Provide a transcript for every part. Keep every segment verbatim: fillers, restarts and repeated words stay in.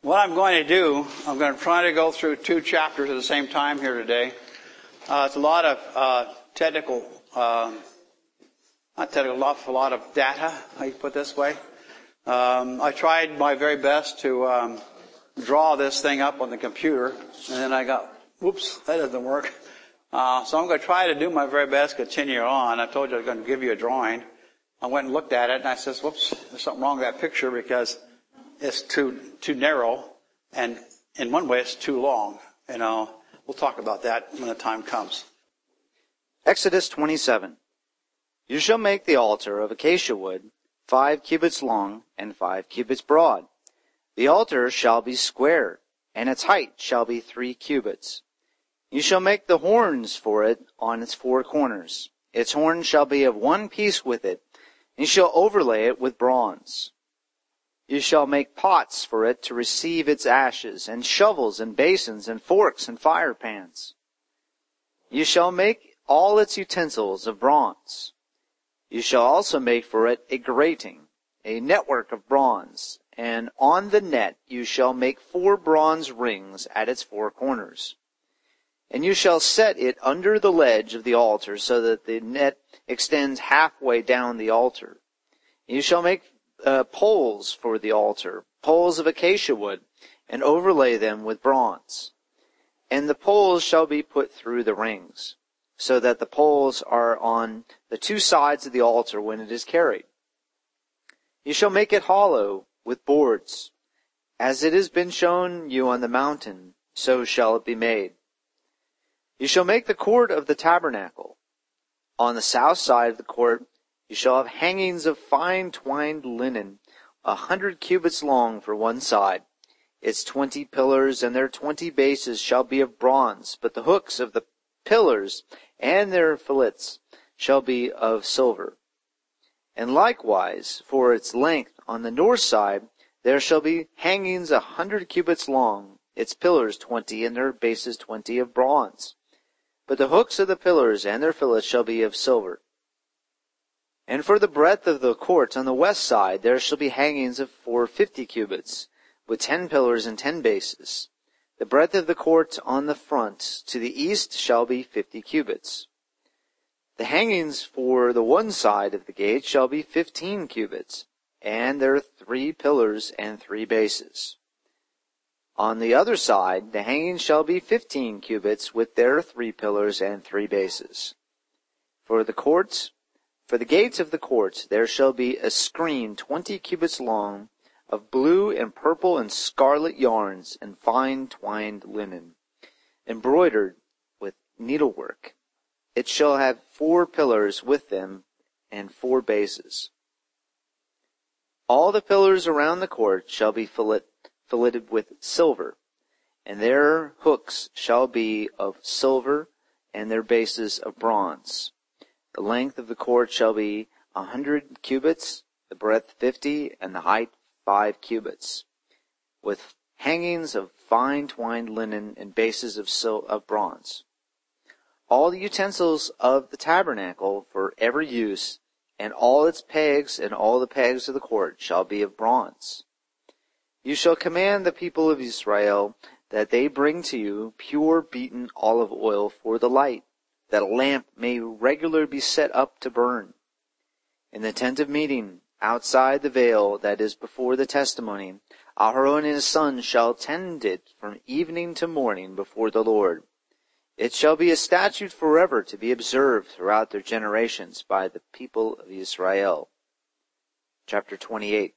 What I'm going to do, I'm going to try to go through two chapters at the same time here today. Uh, it's a lot of uh, technical, uh, not technical, a lot, a lot of data, how you put it this way. Um, I tried my very best to um, draw this thing up on the computer, and then I got, whoops, that doesn't work. Uh, so I'm going to try to do my very best to continue on. I told you I was going to give you a drawing. I went and looked at it, and I says, whoops, there's something wrong with that picture because it's too too narrow, and in one way it's too long. You know, we'll talk about that when the time comes. Exodus twenty-seven. You shall make the altar of acacia wood, five cubits long and five cubits broad. The altar shall be square, and its height shall be three cubits. You shall make the horns for it on its four corners. Its horns shall be of one piece with it, and you shall overlay it with bronze. You shall make pots for it to receive its ashes, and shovels and basins and forks and fire pans. You shall make all its utensils of bronze. You shall also make for it a grating, a network of bronze, and on the net you shall make four bronze rings at its four corners. And you shall set it under the ledge of the altar so that the net extends halfway down the altar. You shall make Uh, poles for the altar, poles of acacia wood, and overlay them with bronze. And the poles shall be put through the rings, so that the poles are on the two sides of the altar when it is carried. You shall make it hollow with boards. As it has been shown you on the mountain, so shall it be made. You shall make the court of the tabernacle. On the south side of the court you shall have hangings of fine twined linen, a hundred cubits long for one side. Its twenty pillars and their twenty bases shall be of bronze, but the hooks of the pillars and their fillets shall be of silver. And likewise, for its length on the north side, there shall be hangings a hundred cubits long, its pillars twenty and their bases twenty of bronze. But the hooks of the pillars and their fillets shall be of silver. And for the breadth of the court on the west side there shall be hangings of for fifty cubits, with ten pillars and ten bases. The breadth of the court on the front to the east shall be fifty cubits. The hangings for the one side of the gate shall be fifteen cubits, and there are three pillars and three bases. On the other side the hangings shall be fifteen cubits, with their three pillars and three bases. For the courts For the gates of the courts there shall be a screen twenty cubits long, of blue and purple and scarlet yarns and fine twined linen, embroidered with needlework. It shall have four pillars with them and four bases. All the pillars around the court shall be fillet, filleted with silver, and their hooks shall be of silver and their bases of bronze. The length of the court shall be a hundred cubits, the breadth fifty, and the height five cubits, with hangings of fine twined linen and bases of, sil- of bronze. All the utensils of the tabernacle for every use, and all its pegs and all the pegs of the court shall be of bronze. You shall command the people of Israel that they bring to you pure beaten olive oil for the light, that a lamp may regularly be set up to burn. In the tent of meeting, outside the veil that is before the testimony, Aharon and his sons shall tend it from evening to morning before the Lord. It shall be a statute forever to be observed throughout their generations by the people of Israel. Chapter twenty-eight.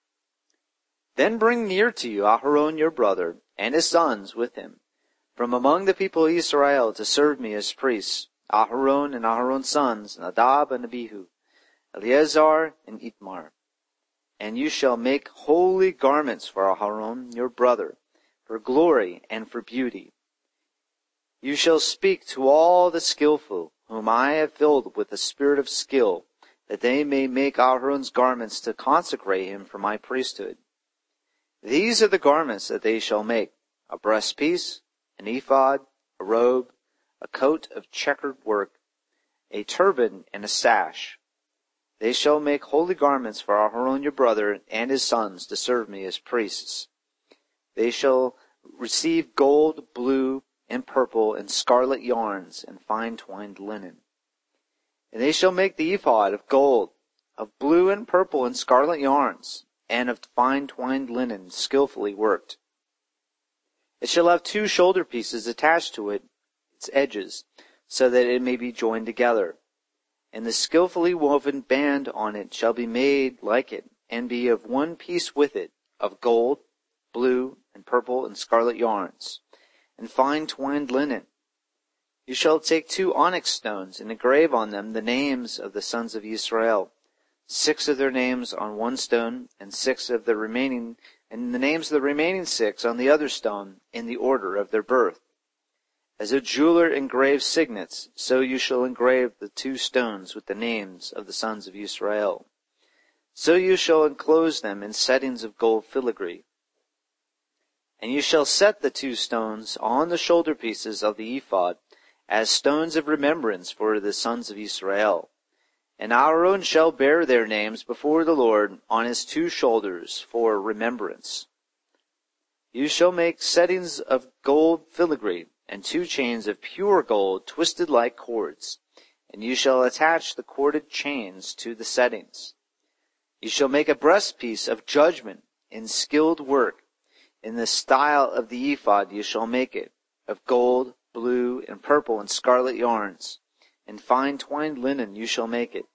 Then bring near to you Aharon your brother, and his sons with him, from among the people of Israel, to serve me as priests, Aharon and Aharon's sons, Nadab and Abihu, Eleazar and Itmar. And you shall make holy garments for Aharon your brother, for glory and for beauty. You shall speak to all the skillful, whom I have filled with the spirit of skill, that they may make Aharon's garments to consecrate him for my priesthood. These are the garments that they shall make: a breastpiece, an ephod, a robe, a coat of checkered work, a turban, and a sash. They shall make holy garments for Aharon your brother and his sons to serve me as priests. They shall receive gold, blue, and purple, and scarlet yarns, and fine twined linen. And they shall make the ephod of gold, of blue and purple and scarlet yarns, and of fine twined linen, skillfully worked. It shall have two shoulder pieces attached to it, its edges, so that it may be joined together. And the skillfully woven band on it shall be made like it, and be of one piece with it, of gold, blue, and purple, and scarlet yarns, and fine twined linen. You shall take two onyx stones, and engrave on them the names of the sons of Israel, six of their names on one stone, and six of the remaining, and the names of the remaining six on the other stone, in the order of their birth. As a jeweler engraves signets, so you shall engrave the two stones with the names of the sons of Israel. So you shall enclose them in settings of gold filigree. And you shall set the two stones on the shoulder pieces of the ephod, as stones of remembrance for the sons of Israel. And Aaron shall bear their names before the Lord on his two shoulders for remembrance. You shall make settings of gold filigree, and two chains of pure gold twisted like cords, and you shall attach the corded chains to the settings. You shall make a breastpiece of judgment in skilled work. In the style of the ephod you shall make it, of gold, blue, and purple, and scarlet yarns, and fine twined linen you shall make it.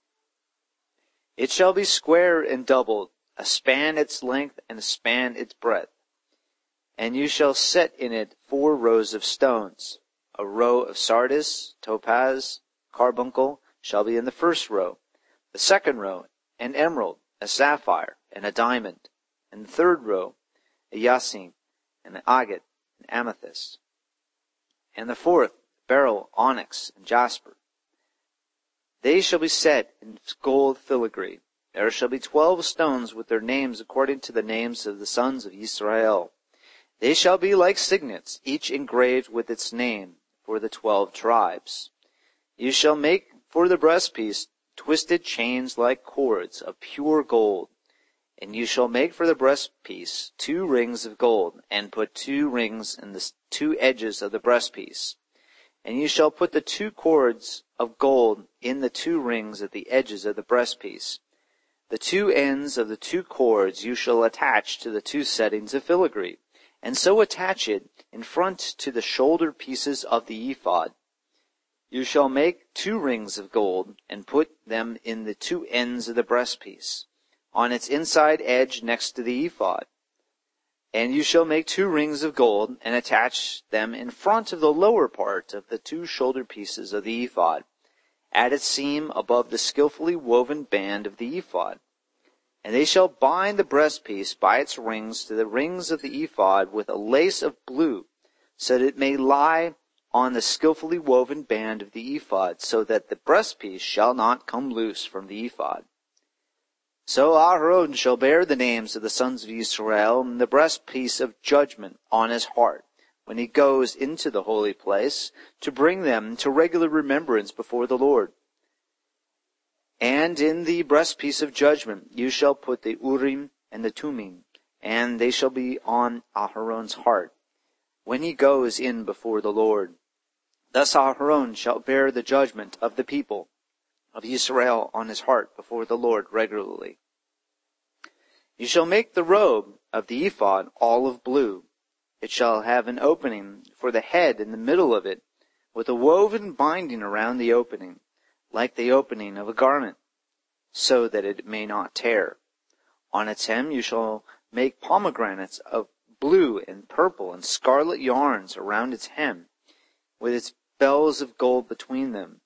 It shall be square and doubled, a span its length and a span its breadth. And you shall set in it four rows of stones. A row of sardius, topaz, carbuncle shall be in the first row. The second row, an emerald, a sapphire, and a diamond. And the third row, a jacinth, and an agate, and amethyst. And the fourth, beryl, onyx, and jasper. They shall be set in gold filigree. There shall be twelve stones with their names according to the names of the sons of Israel. They shall be like signets, each engraved with its name, for the twelve tribes. You shall make for the breastpiece twisted chains like cords of pure gold. And you shall make for the breastpiece two rings of gold, and put two rings in the two edges of the breastpiece. And you shall put the two cords of gold in the two rings at the edges of the breastpiece. The two ends of the two cords you shall attach to the two settings of filigree, and so attach it in front to the shoulder pieces of the ephod. You shall make two rings of gold, and put them in the two ends of the breastpiece, on its inside edge next to the ephod. And you shall make two rings of gold, and attach them in front of the lower part of the two shoulder pieces of the ephod, at its seam above the skillfully woven band of the ephod. And they shall bind the breastpiece by its rings to the rings of the ephod with a lace of blue, so that it may lie on the skillfully woven band of the ephod, so that the breastpiece shall not come loose from the ephod. So Aaron shall bear the names of the sons of Israel and the breastpiece of judgment on his heart, when he goes into the holy place, to bring them to regular remembrance before the Lord. And in the breastpiece of judgment you shall put the Urim and the Thummim, and they shall be on Aaron's heart, when he goes in before the Lord. Thus Aaron shall bear the judgment of the people of Israel on his heart before the Lord regularly. You shall make the robe of the ephod all of blue. It shall have an opening for the head in the middle of it, with a woven binding around the opening, like the opening of a garment, so that it may not tear. On its hem you shall make pomegranates of blue and purple and scarlet yarns around its hem, with its bells of gold between them.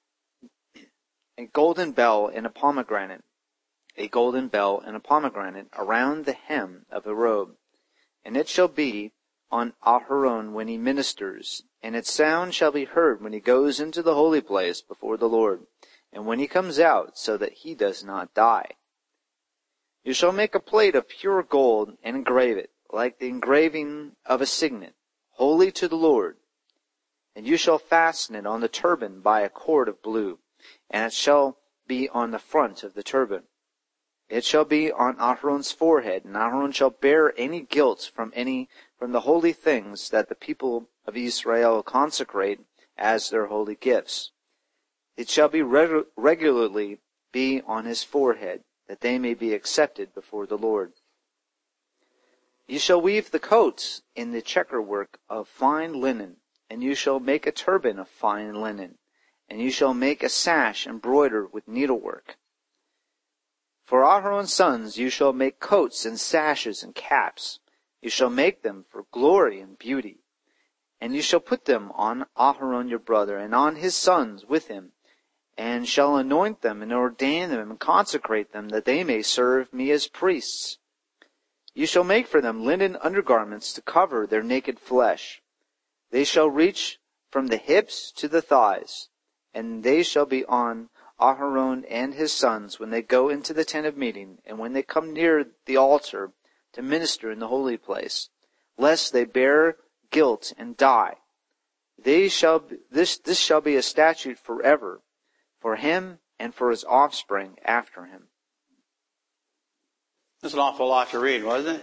A golden bell and a pomegranate, a golden bell and a pomegranate around the hem of a robe. And it shall be on Aaron when he ministers, and its sound shall be heard when he goes into the holy place before the Lord, and when he comes out, so that he does not die. You shall make a plate of pure gold and engrave it, like the engraving of a signet, holy to the Lord. And you shall fasten it on the turban by a cord of blue, and it shall be on the front of the turban. It shall be on Aharon's forehead, and Aharon shall bear any guilt from any from the holy things that the people of Israel consecrate as their holy gifts. It shall be regu- regularly be on his forehead, that they may be accepted before the Lord. You shall weave the coats in the checkerwork of fine linen, and you shall make a turban of fine linen, and you shall make a sash embroidered with needlework. For Aharon's sons you shall make coats and sashes and caps. You shall make them for glory and beauty. And you shall put them on Aharon your brother, and on his sons with him, and shall anoint them, and ordain them, and consecrate them, that they may serve me as priests. You shall make for them linen undergarments to cover their naked flesh. They shall reach from the hips to the thighs, and they shall be on Aharon and his sons when they go into the tent of meeting, and when they come near the altar to minister in the holy place, lest they bear guilt and die. They shall be, this this shall be a statute forever, for him and for his offspring after him. That's an awful lot to read, wasn't it?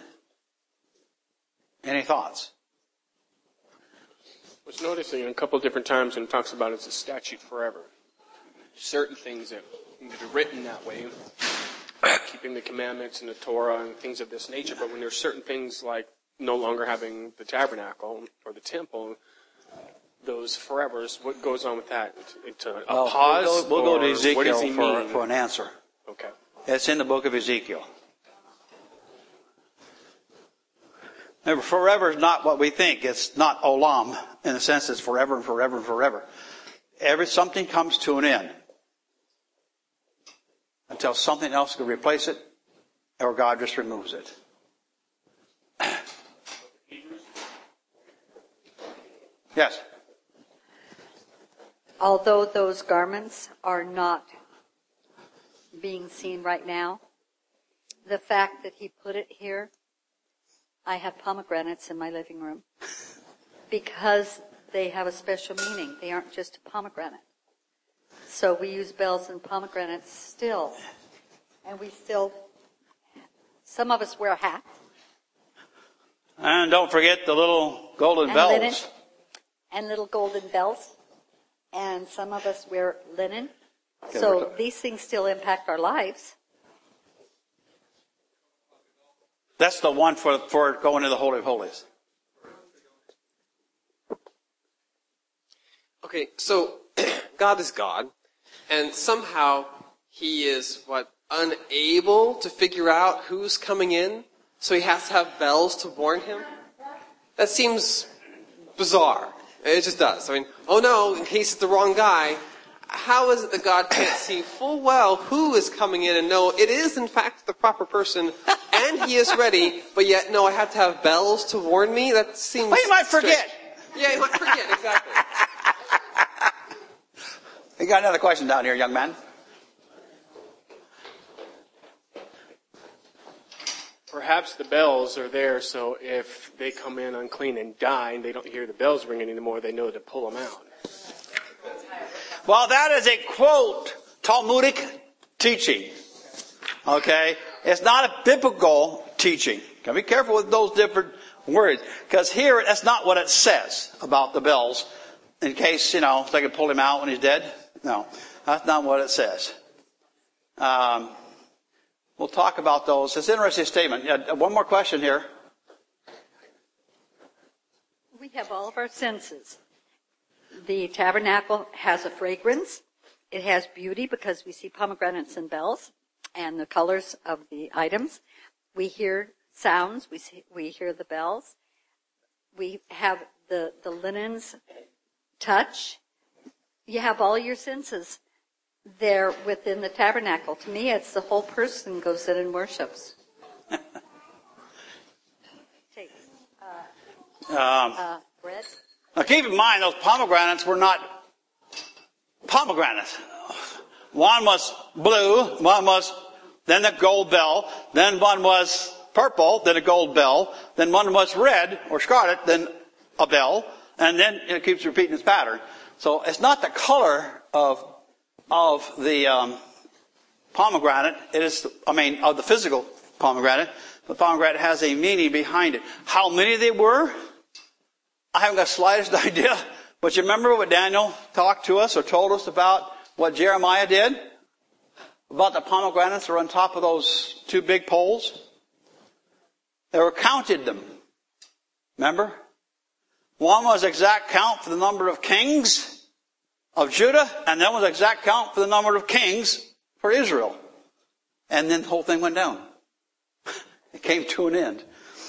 Any thoughts? I was noticing a couple of different times when it talks about it's a statute forever. Certain things that, that are written that way, keeping the commandments and the Torah and things of this nature, but when there's certain things like no longer having the tabernacle or the temple, those forevers, what goes on with that? It's a, a well, pause? We'll go, we'll go to Ezekiel what does he for, mean? for an answer. Okay. It's in the book of Ezekiel. Remember, forever is not what we think. It's not olam, in the sense it's forever and forever and forever. Every something comes to an end until something else can replace it, or God just removes it. Yes. Although those garments are not being seen right now, the fact that he put it here, I have pomegranates in my living room because they have a special meaning. They aren't just a pomegranate. So we use bells and pomegranates still. And we still, some of us wear hats. And don't forget the little golden and bells. Linen, and little golden bells. And some of us wear linen. Okay, so these things still impact our lives. That's the one for, for going to the Holy of Holies. Okay, so God is God, and somehow he is, what, unable to figure out who's coming in, so he has to have bells to warn him? That seems bizarre. It just does. I mean, oh no, in case it's the wrong guy, how is it that God can't see full well who is coming in and know it is in fact the proper person, and he is ready, but yet, no, I have to have bells to warn me? That seems Well, you might strange. forget. Yeah, you might forget, exactly. You got another question down here, young man? Perhaps the bells are there so if they come in unclean and die and they don't hear the bells ringing anymore, they know to pull them out. Well, that is a quote, Talmudic teaching. Okay? It's not a biblical teaching. Gotta be careful with those different words. Because here, that's not what it says about the bells. In case, you know, they can pull him out when he's dead. No, that's not what it says. Um, we'll talk about those. It's an interesting statement. Yeah, one more question here. We have all of our senses. The tabernacle has a fragrance. It has beauty because we see pomegranates and bells and the colors of the items. We hear sounds. We see, we hear the bells. We have the, the linens, touch. You have all your senses there within the tabernacle. To me, it's the whole person goes in and worships. Take uh, Um, uh, bread. Now keep in mind, those pomegranates were not pomegranates. One was blue, one was then a gold bell, then one was purple, then a gold bell, then one was red or scarlet, then a bell, and then it keeps repeating its pattern. So it's not the color of of the um, pomegranate, it is, I mean, of the physical pomegranate, the pomegranate has a meaning behind it. How many they were, I haven't got the slightest idea. But you remember what Daniel talked to us or told us about what Jeremiah did? About the pomegranates that were on top of those two big poles? They were counted them. Remember? One was exact count for the number of kings of Judah, and then was exact count for the number of kings for Israel. And then the whole thing went down. It came to an end.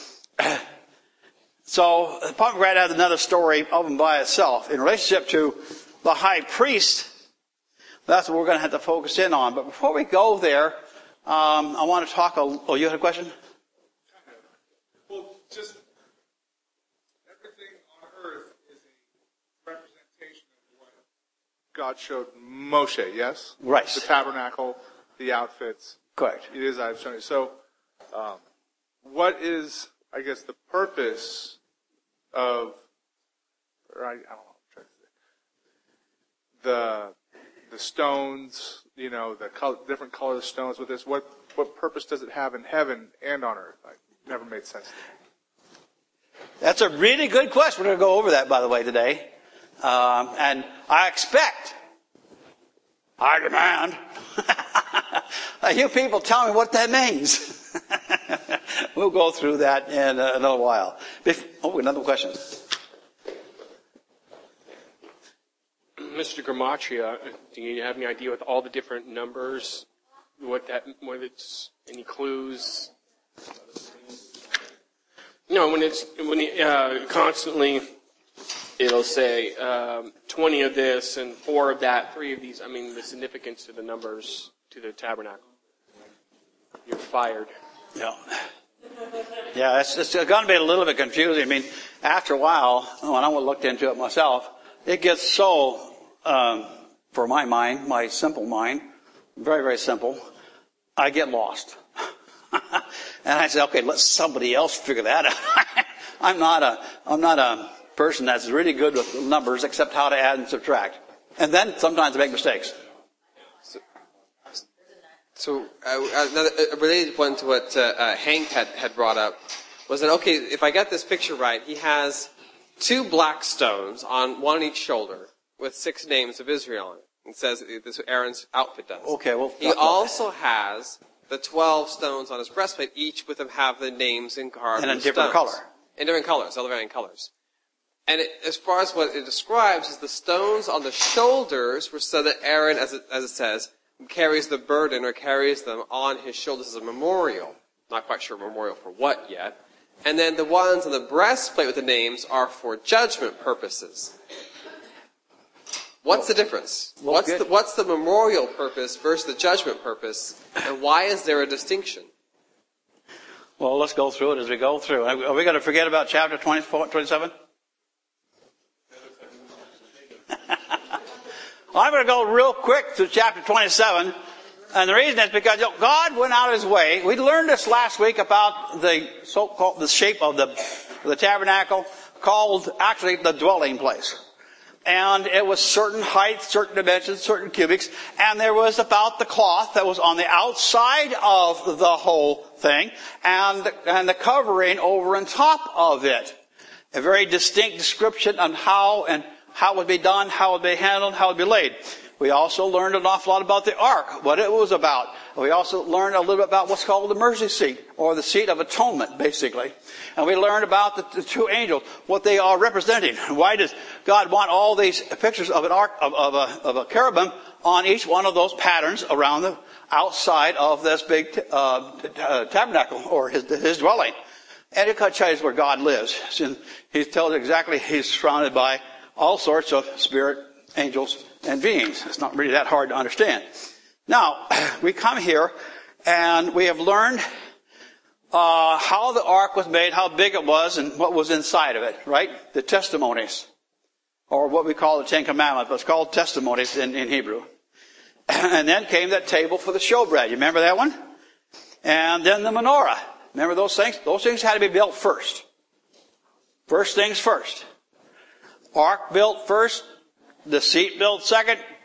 So the pomegranate has another story of and by itself. In relationship to the high priest, that's what we're going to have to focus in on. But before we go there, um, I want to talk. A, oh, you had a question? Well, just everything on earth is a representation of what God showed Moshe, yes? Right. The tabernacle, the outfits. Correct. It is, I've shown you. So, um, what is, I guess, the purpose of, or I, I don't know, I'm trying to say, the, the stones, you know, the color, different color of stones with this, what, what purpose does it have in heaven and on earth? Like, never made sense to me. That's a really good question. We're going to go over that, by the way, today. Um, and I expect, I demand, you people tell me what that means. We'll go through that in a little while. Bef- oh, another question. Mister Gematria, do you have any idea with all the different numbers, what that, what it's, any clues? No, when it's, when it, uh, constantly, it'll say, um, twenty of this and four of that, three of these, I mean, the significance to the numbers to the tabernacle. You're fired. Yeah. Yeah, it's, it's going to be a little bit confusing. I mean, after a while, when I looked into it myself, it gets so, um, for my mind, my simple mind, very, very simple, I get lost. And I say, okay, let somebody else figure that out. I'm not a, I'm not a person that's really good with numbers except how to add and subtract. And then sometimes I make mistakes. So uh, another a related one to what uh, uh, Hank had, had brought up was that, okay, if I get this picture right, he has two black stones on one on each shoulder with six names of Israel on it. It says this is what Aaron's outfit does. Okay, well, he also has the twelve stones on his breastplate, each with them have the names and carved in a in different stones. color. In different colors, all the varying colors. And it, as far as what it describes is the stones on the shoulders were so that Aaron, as it, as it says, carries the burden or carries them on his shoulders as a memorial. Not quite sure memorial for what yet. And then the ones on the breastplate with the names are for judgment purposes. What's the difference? Well, what's good. the, what's the memorial purpose versus the judgment purpose? And why is there a distinction? Well, let's go through it as we go through. Are we going to forget about chapter twenty-four, twenty-seven? Well, I'm going to go real quick through chapter twenty-seven. And the reason is because you know, God went out of his way. We learned this last week about the so-called, the shape of the, the tabernacle called actually the dwelling place. And it was certain height, certain dimensions, certain cubics. And there was about the cloth that was on the outside of the whole thing. And the, and the covering over and top of it. A very distinct description on how and how it would be done, how it would be handled, how it would be laid. We also learned an awful lot about the ark, what it was about. We also learned a little bit about what's called the mercy seat, or the seat of atonement, basically. And we learned about the, the two angels, what they are representing. Why does God want all these pictures of an ark, of, of, a, of a cherubim on each one of those patterns around the outside of this big uh, uh, tabernacle, or his, his dwelling? And it tells you where God lives. And he tells exactly he's surrounded by all sorts of spirit, angels, and beings. It's not really that hard to understand. Now, we come here, and we have learned uh, how the ark was made, how big it was, and what was inside of it, right? The testimonies, or what we call the Ten Commandments, but it's called testimonies in, in Hebrew. And then came that table for the showbread. You remember that one? And then the menorah. Remember those things? Those things had to be built first. First things first. Ark built first, the seat built second,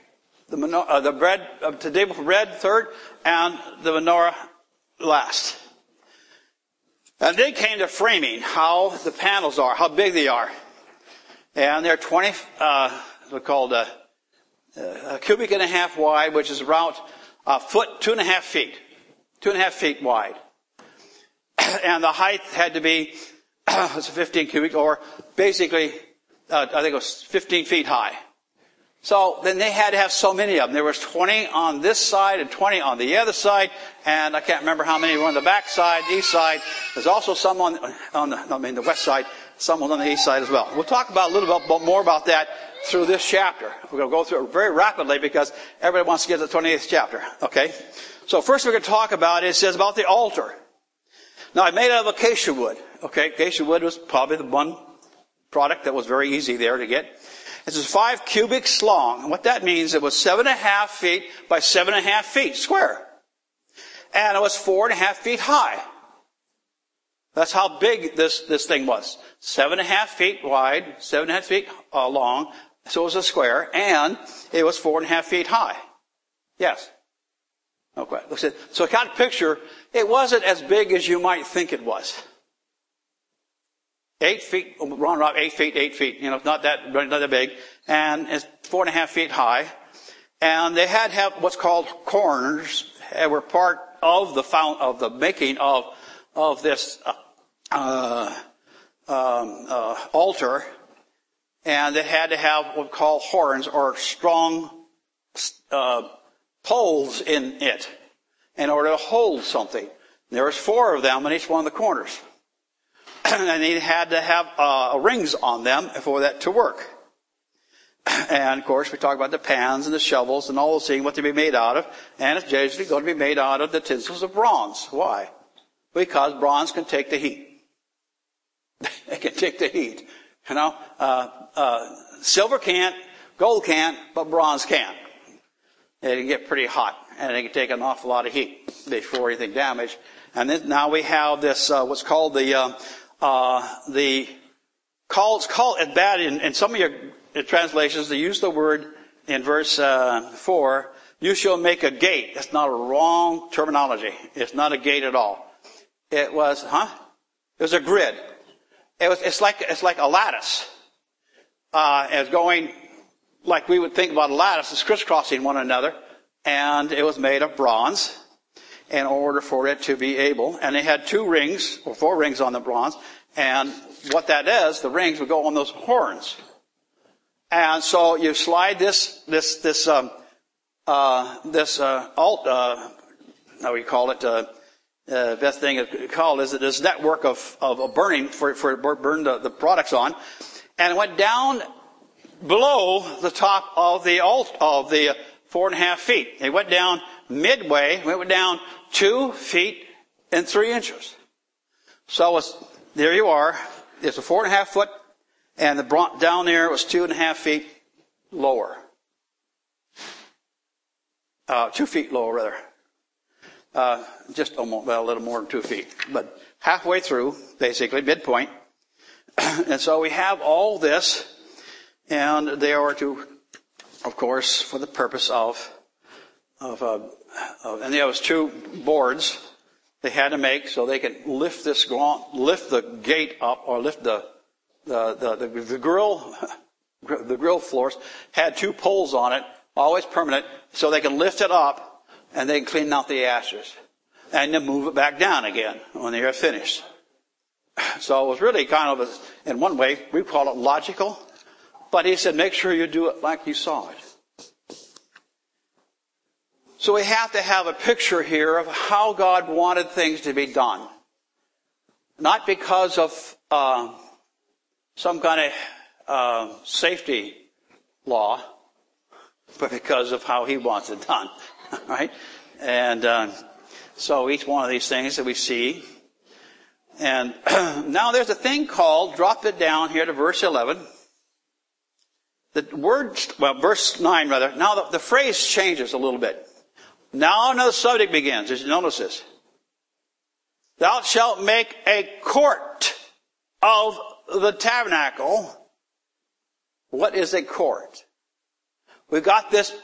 the menorah, uh, the bread, uh, the table for bread third, and the menorah last. And they came to framing, how the panels are, how big they are. And they're twenty, uh, they're called a, a cubic and a half wide, which is around a foot, two and a half feet. Two and a half feet wide. And the height had to be, it's fifteen cubic, or basically, uh, I think it was fifteen feet high. So then they had to have so many of them. There was twenty on this side and twenty on the other side, and I can't remember how many were on the back side, the east side. There's also some on, on the, I mean the west side, some on the east side as well. We'll talk about a little bit more about that through this chapter. We're going to go through it very rapidly because everybody wants to get to the twenty-eighth chapter. Okay? So first we're going to talk about, it says about the altar. Now I made out of acacia wood. Okay? Acacia wood was probably the one product that was very easy there to get. It says five cubits long. And what that means, it was seven and a half feet by seven and a half feet square. And it was four and a half feet high. That's how big this, this thing was. Seven and a half feet wide, seven and a half feet uh, long. So it was a square. And it was four and a half feet high. Yes. Okay. So I got a picture. It wasn't as big as you might think it was. Eight feet, round about eight feet, eight feet, you know, not that, not that big. And it's four and a half feet high. And they had to have what's called corners. They were part of the fount, of the making of, of this, uh, um, uh, altar. And they had to have what we call horns or strong, uh, poles in it in order to hold something. There was four of them in each one of the corners. And he had to have uh, rings on them for that to work. And of course, we talk about the pans and the shovels and all those things, what to be made out of. And it's usually going to be made out of the tinsels of bronze. Why? Because bronze can take the heat. It can take the heat. You know, uh, uh, silver can't, gold can't, but bronze can. It can get pretty hot, and it can take an awful lot of heat before anything damaged. And then now we have this, uh, what's called the, uh, Uh, the call, it's called, it's bad in, in some of your translations, they use the word in verse, uh, four, you shall make a gate. That's not a wrong terminology. It's not a gate at all. It was, huh? It was a grid. It was, it's like, it's like a lattice. Uh, it's going, like we would think about a lattice, it's crisscrossing one another, and it was made of bronze. In order for it to be able, and they had two rings, or four rings on the bronze, and what that is, the rings would go on those horns. And so you slide this, this, this, um, uh, this, uh, alt, uh, how we call it, uh, uh, best thing to call is this network of, of burning for, for burn the, the products on, and it went down below the top of the alt, of the four and a half feet. It went down midway, we went down two feet and three inches. So it's, there you are. It's a four and a half foot, and the down there was two and a half feet lower. Uh, two feet lower, rather. Uh, just almost, well, a little more than two feet. But halfway through, basically, midpoint. And so we have all this, and they are to, of course, for the purpose of Of, uh, uh, and there was two boards they had to make so they could lift this, lift the gate up, or lift the the the, the, the grill, the grill floors had two poles on it, always permanent, so they can lift it up and they can clean out the ashes and then move it back down again when they are finished. So it was really kind of, a, in one way, we call it logical, but he said, make sure you do it like you saw it. So we have to have a picture here of how God wanted things to be done. Not because of uh, some kind of uh, safety law, but because of how He wants it done. Right? And uh, so each one of these things that we see. And now there's a thing called, drop it down here to verse eleven. The word, well, verse nine rather. Now the, the phrase changes a little bit. Now another subject begins. Did you notice this? Thou shalt make a court of the tabernacle. What is a court? We've got this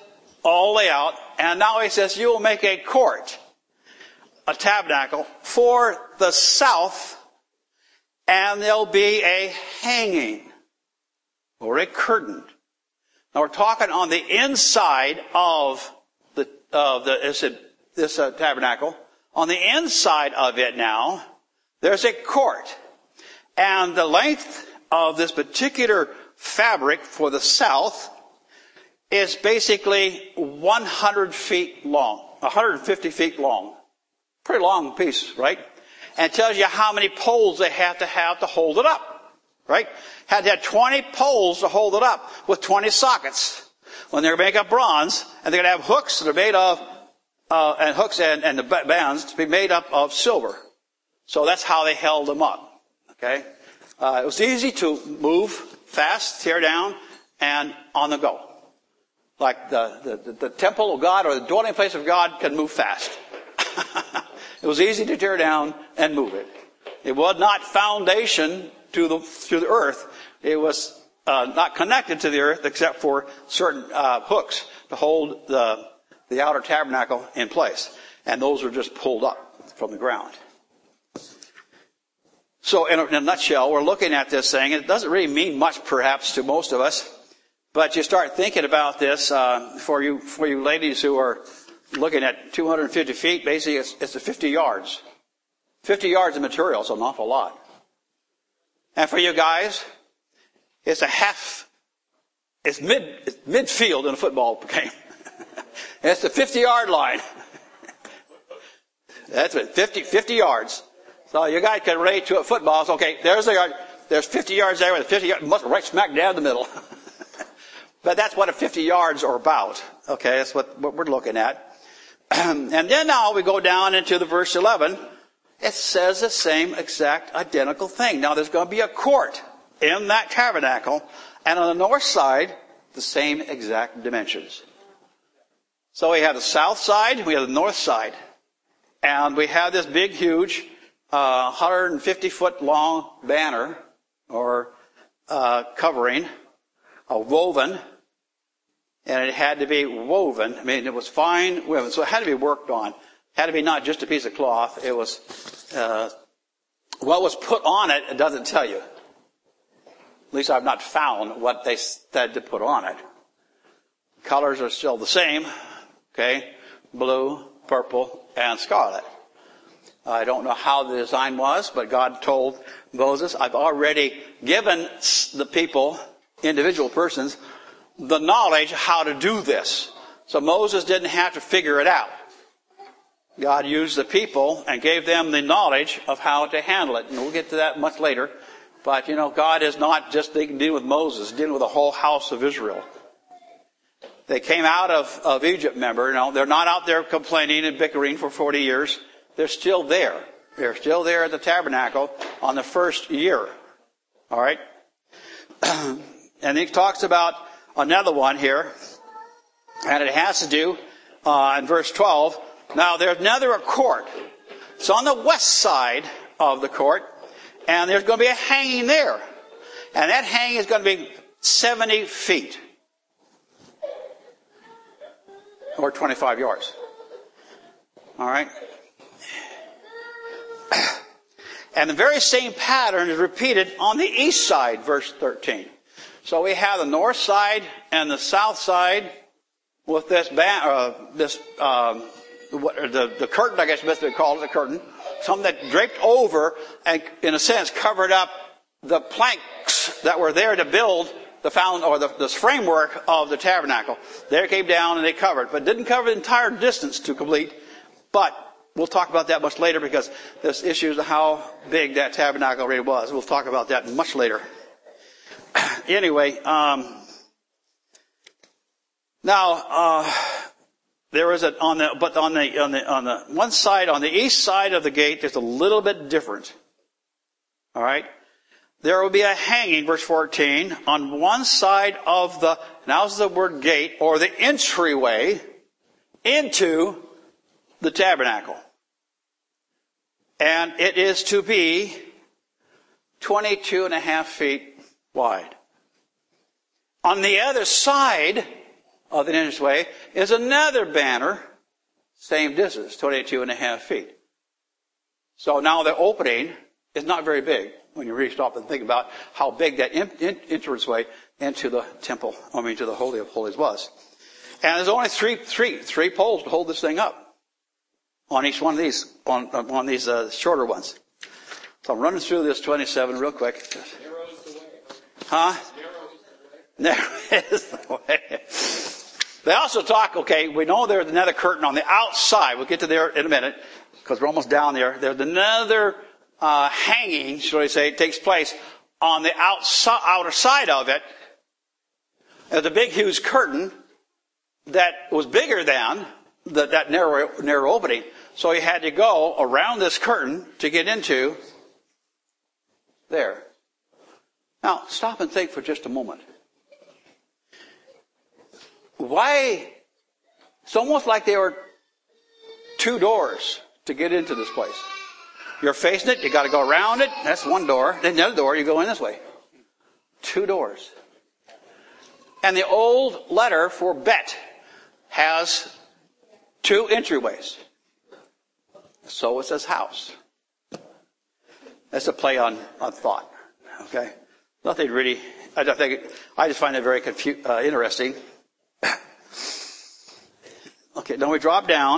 all the way out. And now he says, you will make a court, a tabernacle, for the south, and there'll be a hanging, or a curtain. Now we're talking on the inside of the, of the, this, this uh, tabernacle. On the inside of it now, there's a court. And the length of this particular fabric for the south is basically one hundred feet long, one hundred fifty feet long. Pretty long piece, right? And it tells you how many poles they have to have to hold it up, right? Had to have twenty poles to hold it up with twenty sockets. When they're making up bronze, and they're going to have hooks that are made of, uh, and hooks and, and the bands to be made up of silver. So that's how they held them up, okay? Uh, it was easy to move fast, tear down, and on the go. Like the, the, the temple of God or the dwelling place of God can move fast. It was easy to tear down and move it. It was not foundation to the, to the earth. It was uh, not connected to the earth except for certain uh, hooks to hold the, the outer tabernacle in place. And those were just pulled up from the ground. So in a, in a nutshell, we're looking at this thing. It doesn't really mean much perhaps to most of us. But you start thinking about this uh, for you for you ladies who are looking at two hundred fifty feet. Basically, it's, it's fifty yards. fifty yards of material is an awful lot. And for you guys, it's a half. It's mid it's midfield in a football game. It's the fifty-yard line. That's it, fifty, fifty yards. So you guys can relate to it. Football. So, okay, there's the yard. There's fifty yards there with fifty yards, right smack down the middle. But that's what a fifty yards are about. Okay, that's what, what we're looking at. And then now we go down into the verse eleven. It says the same exact identical thing. Now there's going to be a court in that tabernacle. And on the north side, the same exact dimensions. So we have the south side, we have the north side. And we have this big, huge, uh, one hundred fifty foot long banner, or uh, covering, a woven. And it had to be woven. I mean, it was fine woven, so it had to be worked on. It had to be not just a piece of cloth. It was, uh, what was put on it, it doesn't tell you. At least I've not found what they said to put on it. Colors are still the same. Okay? Blue, purple, and scarlet. I don't know how the design was, but God told Moses, I've already given the people, individual persons, the knowledge how to do this. So Moses didn't have to figure it out. God used the people and gave them the knowledge of how to handle it. And we'll get to that much later. But, you know, God is not just dealing with Moses, dealing with the whole house of Israel. They came out of, of Egypt, remember. You know, they're not out there complaining and bickering for forty years. They're still there. They're still there at the tabernacle on the first year. All right? And he talks about another one here, and it has to do, uh, in verse twelve, now there's another a court. It's on the west side of the court, and there's going to be a hanging there. And that hanging is going to be seventy feet. Or twenty-five yards. Alright? And the very same pattern is repeated on the east side, verse thirteen. So we have the north side and the south side with this band, uh, this um, what, the the curtain, I guess best to call it the curtain, something that draped over and, in a sense, covered up the planks that were there to build the found or the this framework of the tabernacle. There came down and they covered, but didn't cover the entire distance to complete. But we'll talk about that much later because there's issues of how big that tabernacle really was. We'll talk about that much later. Anyway, um, now uh, there is a on the but on the on the on the one side on the east side of the gate is a little bit different. All right, there will be a hanging, verse fourteen, on one side of the now's the word gate or the entryway into the tabernacle, and it is to be twenty-two and a half feet wide. On the other side of the entranceway is another banner, same distance, twenty-two and a half feet. So now the opening is not very big when you really stop and think about how big that in, in, entranceway into the temple, I mean to the Holy of Holies was. And there's only three, three, three poles to hold this thing up on each one of these, on, on these uh, shorter ones. So I'm running through this twenty-seven real quick. Narrow is the way. Huh? Narrow is the way. Narrow is the way. They also talk, okay, we know there's another curtain on the outside. We'll get to there in a minute, because we're almost down there. There's another uh, hanging, shall we say, takes place on the outside, outer side of it. There's a big, huge curtain that was bigger than the, that narrow, narrow opening. So he had to go around this curtain to get into there. Now, stop and think for just a moment. Why? It's almost like there were two doors to get into this place. You're facing it, you got to go around it. That's one door. Then the other door, you go in this way. Two doors. And the old letter for Bet has two entryways. So it says house. That's a play on, on thought. Okay? Nothing really, I don't think, I just find it very confu- uh, interesting. Okay, then we drop down.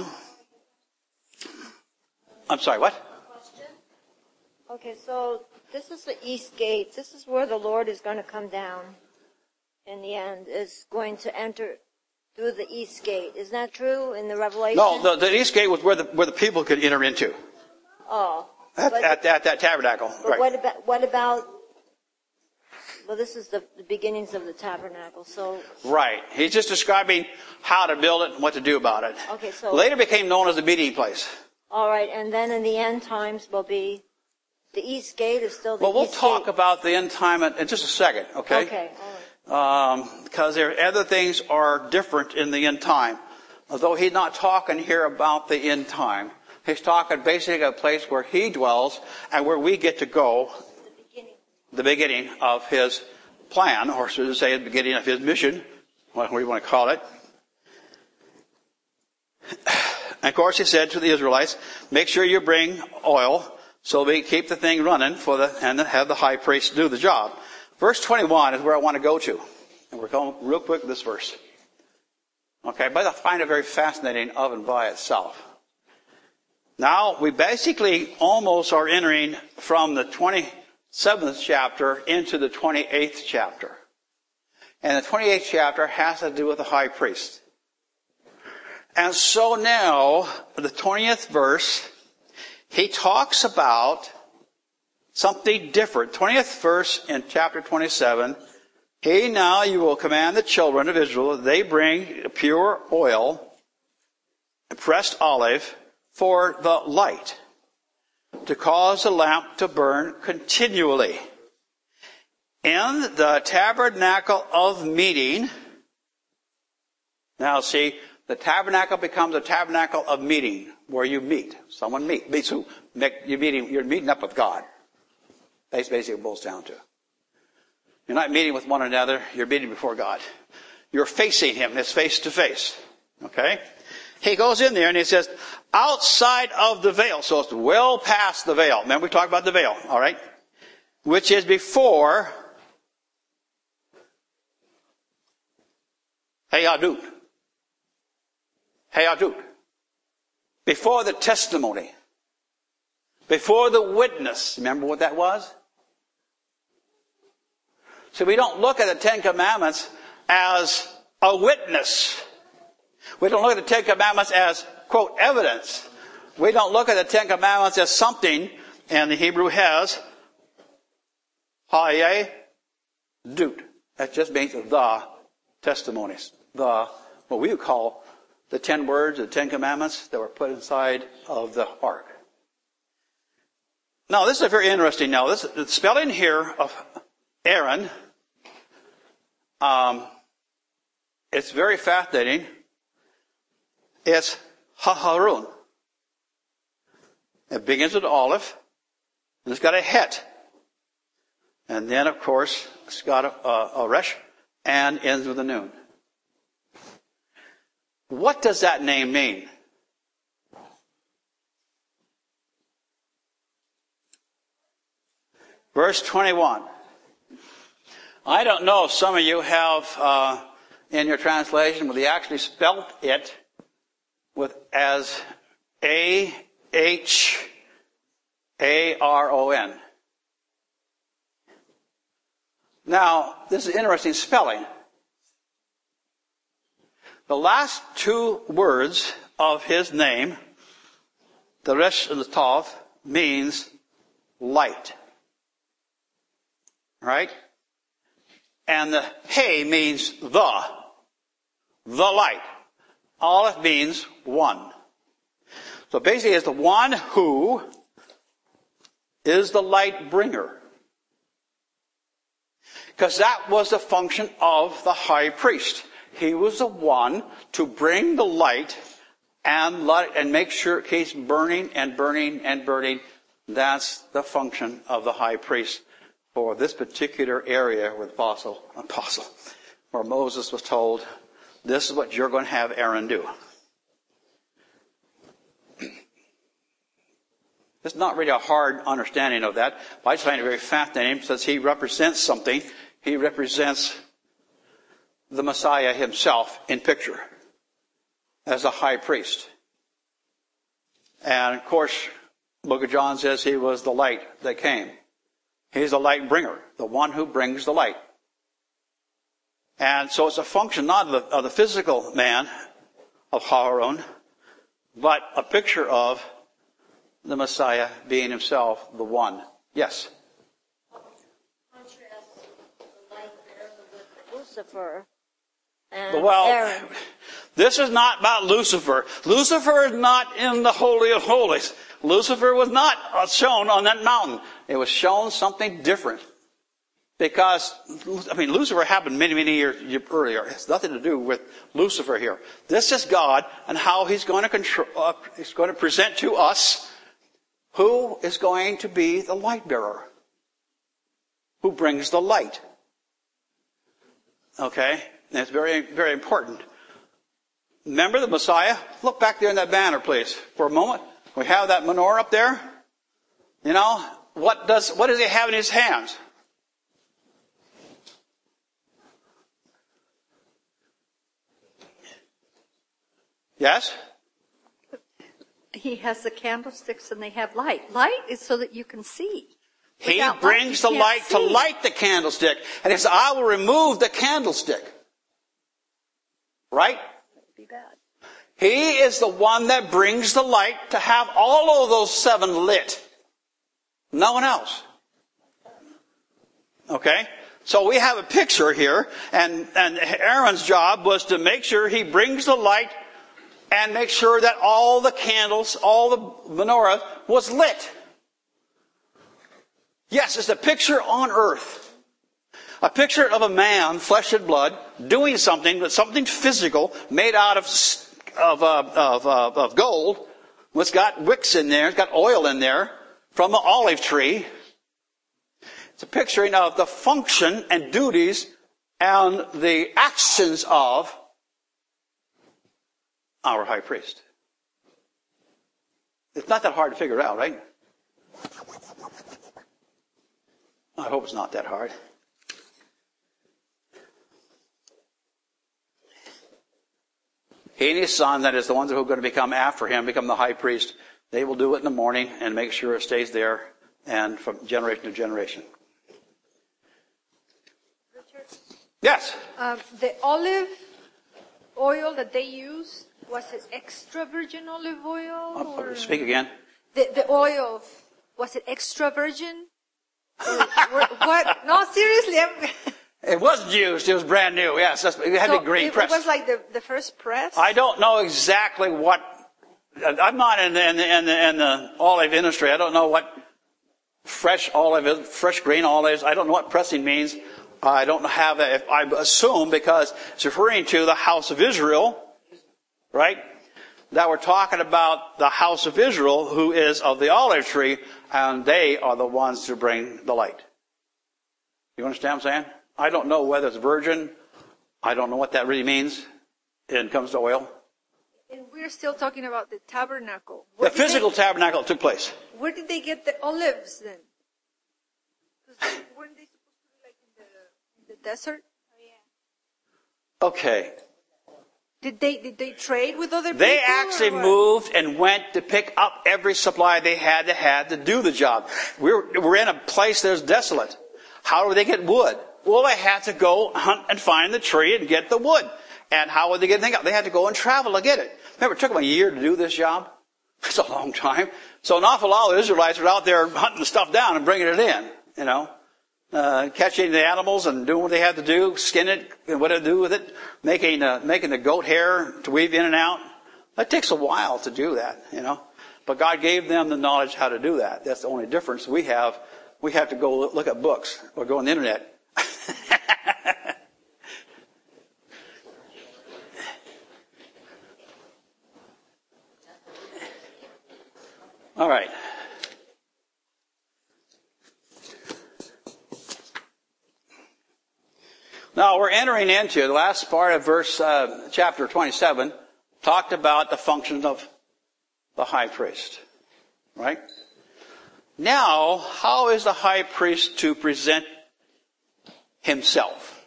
I'm sorry, what? Question. Okay, so this is the east gate. This is where the Lord is going to come down in the end, is going to enter through the east gate. Is that true in the Revelation? No, the, the east gate was where the where the people could enter into. Oh. At, but, at, at that tabernacle. But Right. what about, what about, well, this is the, the beginnings of the tabernacle, so. Right. He's just describing how to build it and what to do about it. Okay, so. Later became known as the meeting place. All right, and then in the end times will be, the east gate is still the Well, we'll east talk gate. about the end time in, in just a second, okay? Okay, all right. Um, because there other things are different in the end time. Although he's not talking here about the end time. He's talking basically a place where he dwells and where we get to go. The beginning. The beginning of his plan, or should I say the beginning of his mission, whatever you want to call it. And of course he said to the Israelites, make sure you bring oil so we keep the thing running for the, and have the high priest do the job. Verse twenty-one is where I want to go to. And we're going real quick to this verse. Okay, but I find it very fascinating of and by itself. Now, we basically almost are entering from the twenty-seventh chapter into the twenty-eighth chapter. And the twenty-eighth chapter has to do with the high priest. And so now, the twentieth verse, he talks about something different. twentieth verse in chapter twenty-seven. He now you will command the children of Israel that they bring pure oil, pressed olive, for the light, to cause the lamp to burn continually. In the tabernacle of meeting, now see, the tabernacle becomes a tabernacle of meeting, where you meet. Someone meet. Meets who? You're meeting, you're meeting up with God. That's basically what it boils down to. You're not meeting with one another, you're meeting before God. You're facing Him, it's face to face. Okay? He goes in there and he says, outside of the veil, so it's well past the veil. Remember we talked about the veil, alright? Which is before Hayadut. Hayadut. Before the testimony. Before the witness. Remember what that was? So we don't look at the Ten Commandments as a witness. We don't look at the Ten Commandments as, quote, evidence. We don't look at the Ten Commandments as something, and the Hebrew has, hayadut. That just means the testimonies. The, what we would call the ten words, the Ten Commandments that were put inside of the ark. Now, this is very interesting. Now, this the spelling here of Aaron, um, it's very fascinating. It's Haharun. It begins with olive, and it's got a het. And then, of course, it's got a, a, a resh, and ends with a noon. What does that name mean? Verse twenty-one. I don't know if some of you have uh, in your translation, but they actually spelt it with as A H A R O N. Now, this is interesting spelling. The last two words of his name, the Resh and the Tov, means light. Right? And the Hey means the. The light. Aleph means one. So basically it's the one who is the light bringer. Because that was the function of the high priest. He was the one to bring the light and let and make sure it keeps burning and burning and burning. That's the function of the high priest for this particular area where the apostle, apostle, where Moses was told, this is what you're going to have Aaron do. It's not really a hard understanding of that. But I just find it very fascinating since he represents something. He represents the Messiah himself in picture as a high priest. And of course, the book of John says he was the light that came. He's the light bringer, the one who brings the light. And so it's a function not of the, of the physical man of Harun, but a picture of the Messiah being himself the one. Yes? Contrast the light bearer with Lucifer and well, Aaron. This is not about Lucifer. Lucifer is not in the Holy of Holies. Lucifer was not shown on that mountain. It was shown something different. Because, I mean, Lucifer happened many, many years earlier. It has nothing to do with Lucifer here. This is God and how He's going to control, uh, He's going to present to us who is going to be the light bearer, who brings the light. Okay, and it's very, very important. Remember the Messiah? Look back there in that banner, please, for a moment. We have that menorah up there. You know, what does what does he have in his hands? Yes? He has the candlesticks and they have light. Light is so that you can see. He Without brings light, the you light can't to see. light the candlestick. And he says, I will remove the candlestick. Right? Be bad. He is the one that brings the light to have all of those seven lit. No one else. Okay? So we have a picture here, and, and Aaron's job was to make sure he brings the light and make sure that all the candles, all the menorah was lit. Yes, it's a picture on earth. A picture of a man, flesh and blood, doing something, but something physical, made out of, of, uh, of, uh, of gold. It's got wicks in there, it's got oil in there, from an olive tree. It's a picturing of the function and duties and the actions of our high priest. It's not that hard to figure out, right? I hope it's not that hard. He and his son, that is the ones who are going to become after him, become the high priest, they will do it in the morning and make sure it stays there and from generation to generation. Richard, Yes? um, the olive oil that they use, was it extra virgin olive oil? Or Speak again. the, the oil, was it extra virgin? Or, or, what? No, seriously. I'm, It wasn't used. It was brand new. Yes, that's, it had so to be green it, press. it was like the, the first press? I don't know exactly what. I'm not in the, in the, in the, in the olive industry. I don't know what fresh olive is, fresh green olives. I don't know what pressing means. I don't have that. I assume because it's referring to the house of Israel, right? That we're talking about the house of Israel, who is of the olive tree, and they are the ones to bring the light. You understand what I'm saying? I don't know whether it's virgin. I don't know what that really means when it comes to oil. And we're still talking about the tabernacle. The Where did physical they, tabernacle took place. Where did they get the olives then? 'Cause they- weren't they supposed to be like in the, in the desert? Okay. Did they did they trade with other They people? or actually what? moved and went to pick up every supply they had to had to do the job. We're, we're in a place that's desolate. How do they get wood? Well, they had to go hunt and find the tree and get the wood. And how would they get it? They had to go and travel to get it. Remember, it took them a year to do this job? It's a long time. So an awful lot of the Israelites were out there hunting the stuff down and bringing it in, you know. Uh, catching the animals and doing what they had to do, skin it, and what to do with it, making uh, making the goat hair to weave in and out. That takes a while to do that, you know. But God gave them the knowledge how to do that. That's the only difference we have. We have to go look at books or go on the internet. All right. Now we're entering into the last part of verse uh, chapter twenty-seven. Talked about the functions of the high priest, right? Now, how is the high priest to present himself?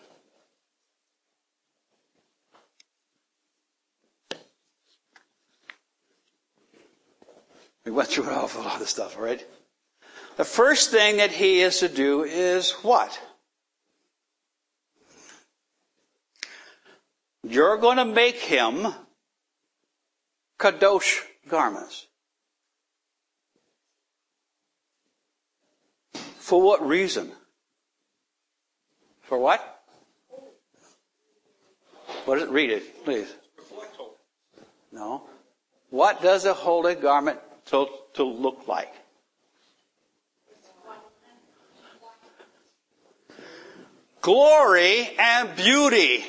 We went through an awful lot of stuff, right? The first thing that he is to do is what? You're going to make him kadosh garments. For what reason? For what? What does it? Read it, please. No. What does a holy garment to, to look like? Glory and beauty.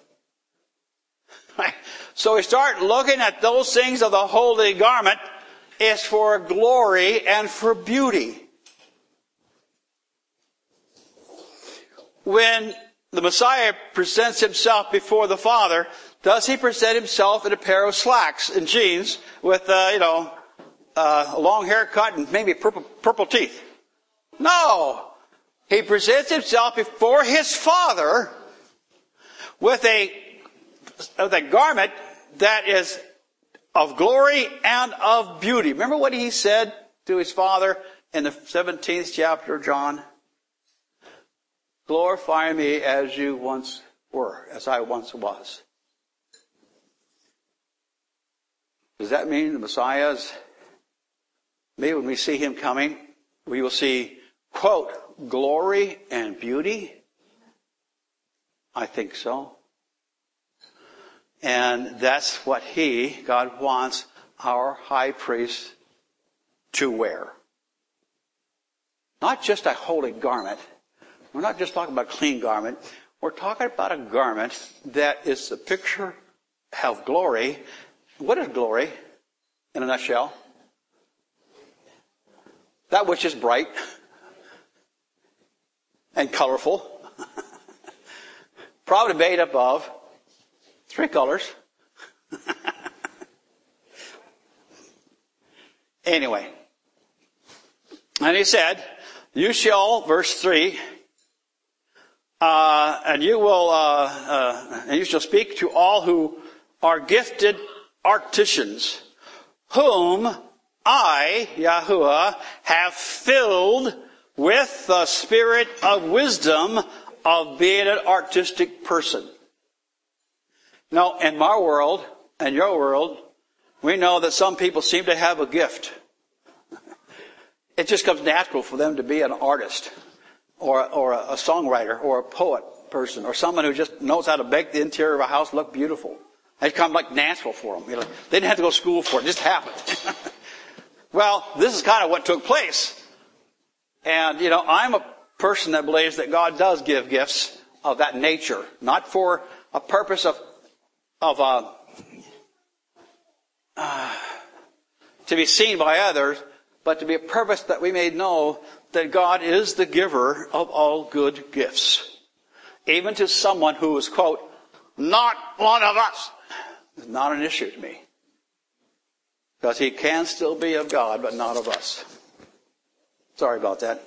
So we start looking at those things of the holy garment. It's for glory and for beauty. When the Messiah presents himself before the Father, does he present himself in a pair of slacks and jeans with, uh, you know, uh, a long haircut and maybe purple, purple teeth? No. He presents himself before his Father with a, with a garment that is of glory and of beauty. Remember what he said to his Father in the seventeenth chapter of John? Glorify me as you once were, as I once was. Does that mean the Messiah's, maybe when we see him coming, we will see, quote, glory and beauty? I think so. And that's what he, God, wants our high priest to wear. Not just a holy garment. We're not just talking about a clean garment. We're talking about a garment that is the picture of glory. What is glory, in a nutshell? That which is bright and colorful. Probably made up of three colors. Anyway. And he said, you shall, verse three, uh, and you will, uh, uh, and you shall speak to all who are gifted artisans, whom I, Yahuwah, have filled with the spirit of wisdom of being an artistic person. Now, in my world, and your world, we know that some people seem to have a gift. It just comes natural for them to be an artist, or, or a, a songwriter, or a poet person, or someone who just knows how to make the interior of a house look beautiful. It comes like natural for them. You know, they didn't have to go to school for it; it just happened. Well, this is kind of what took place. And, you know, I'm a person that believes that God does give gifts of that nature, not for a purpose of, of, uh, uh, to be seen by others, but to be a purpose that we may know that God is the giver of all good gifts. Even to someone who is, quote, not one of us. It's not an issue to me. Because he can still be of God, but not of us. Sorry about that.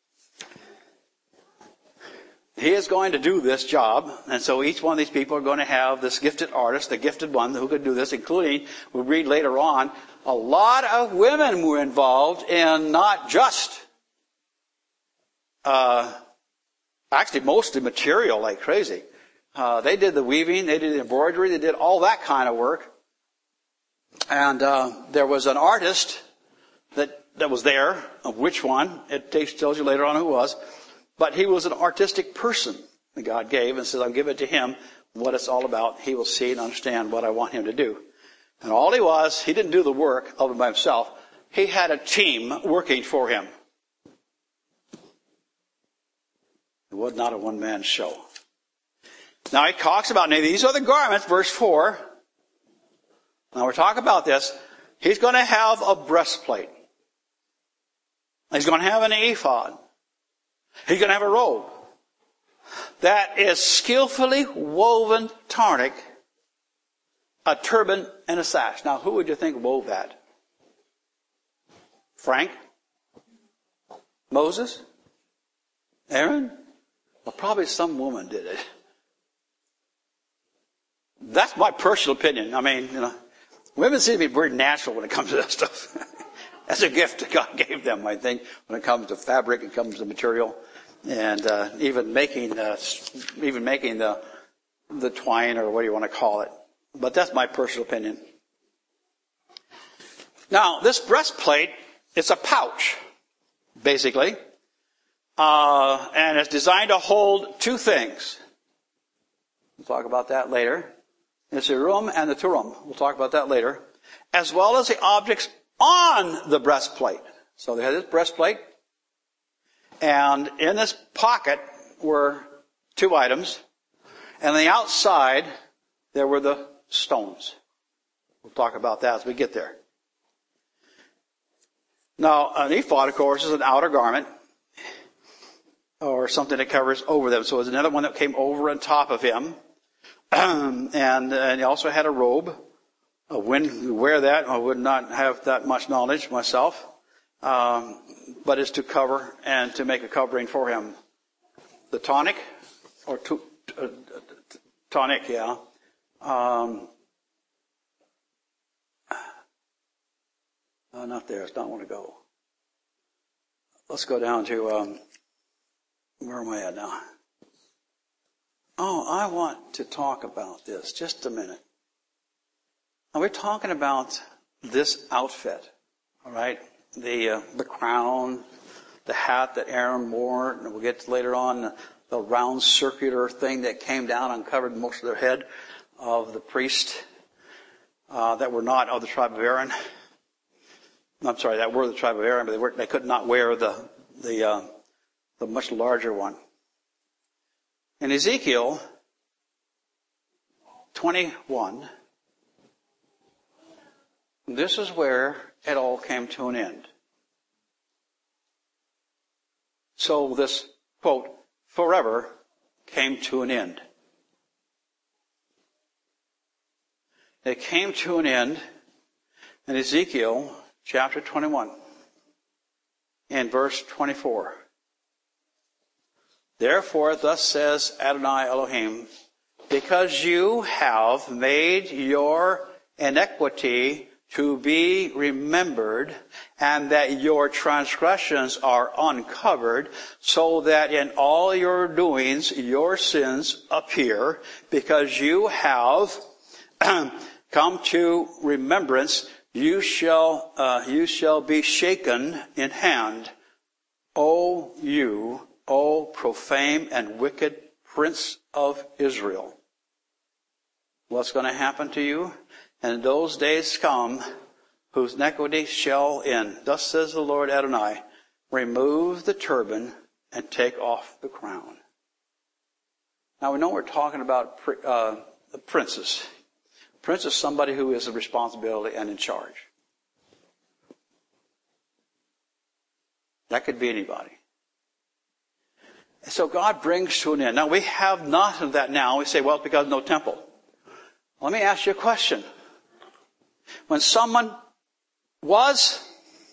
He is going to do this job, and so each one of these people are going to have this gifted artist, the gifted one who could do this, including, we'll read later on, a lot of women were involved in not just, uh, actually mostly material like crazy. Uh, they did the weaving, they did the embroidery, they did all that kind of work. And uh, there was an artist that, that was there, of which one, it takes, tells you later on who it was. But he was an artistic person that God gave and says, I'll give it to him what it's all about. He will see and understand what I want him to do. And all he was, he didn't do the work of it by himself. He had a team working for him. It was not a one-man show. Now he talks about, now these are the garments, verse four. Now we're talking about this. He's going to have a breastplate. He's going to have an ephod. He's going to have a robe that is skillfully woven tunic, a turban, and a sash. Now, who would you think wove that? Frank? Moses? Aaron? Well, probably some woman did it. That's my personal opinion. I mean, you know, women seem to be very natural when it comes to that stuff. That's a gift that God gave them, I think, when it comes to fabric, it comes to material, and uh, even making uh, even making the the twine, or what do you want to call it. But that's my personal opinion. Now, this breastplate, it's a pouch, basically, uh, and it's designed to hold two things. We'll talk about that later. It's the Urim and the Thummim. We'll talk about that later, as well as the objects on the breastplate. So they had this breastplate, and in this pocket were two items, and on the outside there were the stones. We'll talk about that as we get there. Now, an ephod, of course, is an outer garment, or something that covers over them. So there's another one that came over on top of him, and, and he also had a robe. When you wear that, I would not have that much knowledge myself, um, but it's to cover and to make a covering for him. The tonic, or to, uh, tonic, yeah. Um, oh, not there. It's not where I want to go. Let's go down to, um, where am I at now? Oh, I want to talk about this. Just a minute. Now, we're talking about this outfit, all right? The uh, the crown, the hat that Aaron wore, and we'll get to later on the, the round circular thing that came down and covered most of their head of the priest uh, that were not of the tribe of Aaron. I'm sorry, that were the tribe of Aaron, but they were they could not wear the the uh, the much larger one. In Ezekiel twenty-one. This is where it all came to an end. So this, quote, forever came to an end. It came to an end in Ezekiel chapter twenty-one, in verse twenty-four. Therefore, thus says Adonai Elohim, because you have made your iniquity to be remembered, and that your transgressions are uncovered, so that in all your doings your sins appear, because you have come to remembrance, you shall uh, you shall be shaken in hand, O you, O profane and wicked prince of Israel. What's going to happen to you? And those days come, whose iniquity shall end. Thus says the Lord Adonai, remove the turban and take off the crown. Now we know we're talking about uh, the princes. Prince is somebody who is a responsibility and in charge. That could be anybody. And so God brings to an end. Now we have not of that now. We say, well, it's because no temple. Let me ask you a question. When someone was,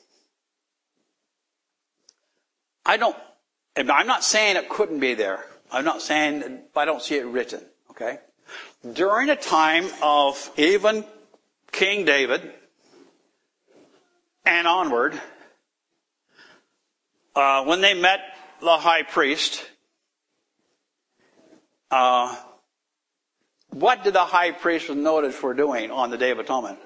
I don't, I'm not saying it couldn't be there. I'm not saying, I don't see it written, okay? During the time of even King David and onward, uh, when they met the high priest, uh, what did the high priest was noted for doing on the Day of Atonement?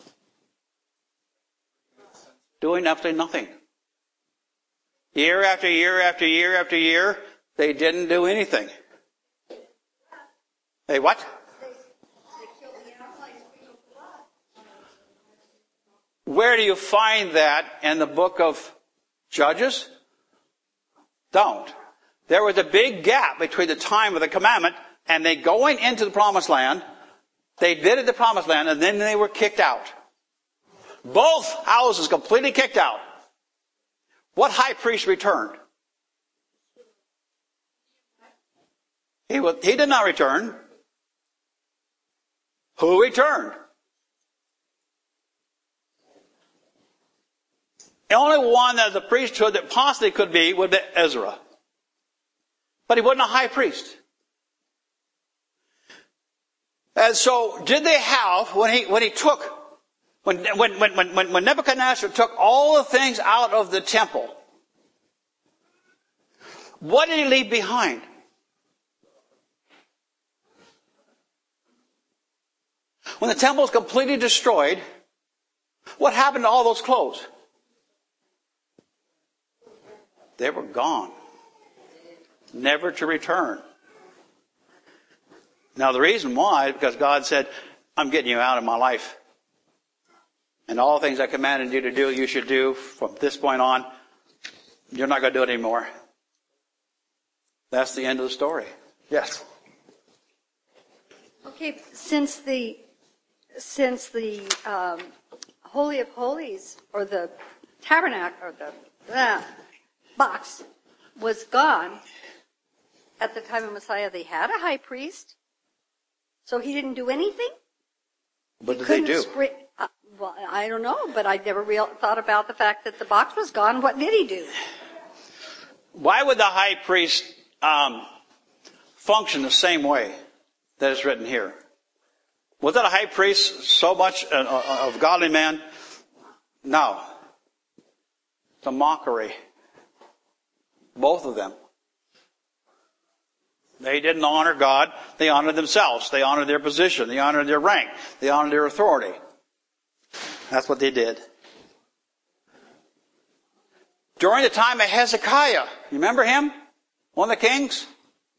Doing absolutely nothing. Year after year after year after year, they didn't do anything. They what? Where do you find that in the book of Judges? Don't. There was a big gap between the time of the commandment and they going into the promised land. They did it the promised land and then they were kicked out. Both houses completely kicked out. What high priest returned? He, was, he did not return. Who returned? The only one that the priesthood that possibly could be would be Ezra. But he wasn't a high priest. And so, did they have, when he, when he took, when, when, when, when, when Nebuchadnezzar took all the things out of the temple, what did he leave behind? When the temple was completely destroyed, what happened to all those clothes? They were gone. Never to return. Now the reason why is because God said, I'm getting you out of my life. And all the things I commanded you to do, you should do from this point on. You're not going to do it anymore. That's the end of the story. Yes. Okay, since the since the um, Holy of Holies or the tabernacle or the uh, box was gone at the time of Messiah, they had a high priest, so he didn't do anything. What did they do? Spri- uh, well, I don't know, but I never real thought about the fact that the box was gone. What did he do? Why would the high priest um, function the same way that is written here? Was that a high priest so much uh, of godly man? No. It's a mockery. Both of them. They didn't honor God. They honored themselves. They honored their position. They honored their rank. They honored their authority. That's what they did. During the time of Hezekiah, you remember him? One of the kings?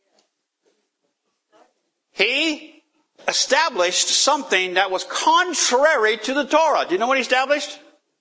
He established something that was contrary to the Torah. Do you know what he established?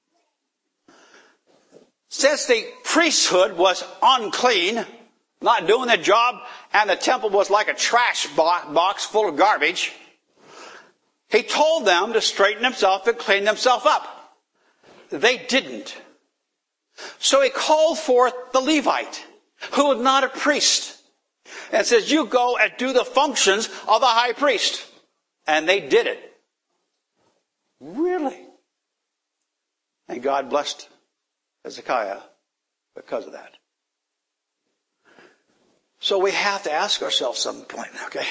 Since the priesthood was unclean, not doing their job, and the temple was like a trash box full of garbage, he told them to straighten themselves and clean themselves up. They didn't. So he called forth the Levite, who was not a priest, and says, you go and do the functions of the high priest. And they did it. Really? And God blessed Hezekiah because of that. So we have to ask ourselves some point, okay?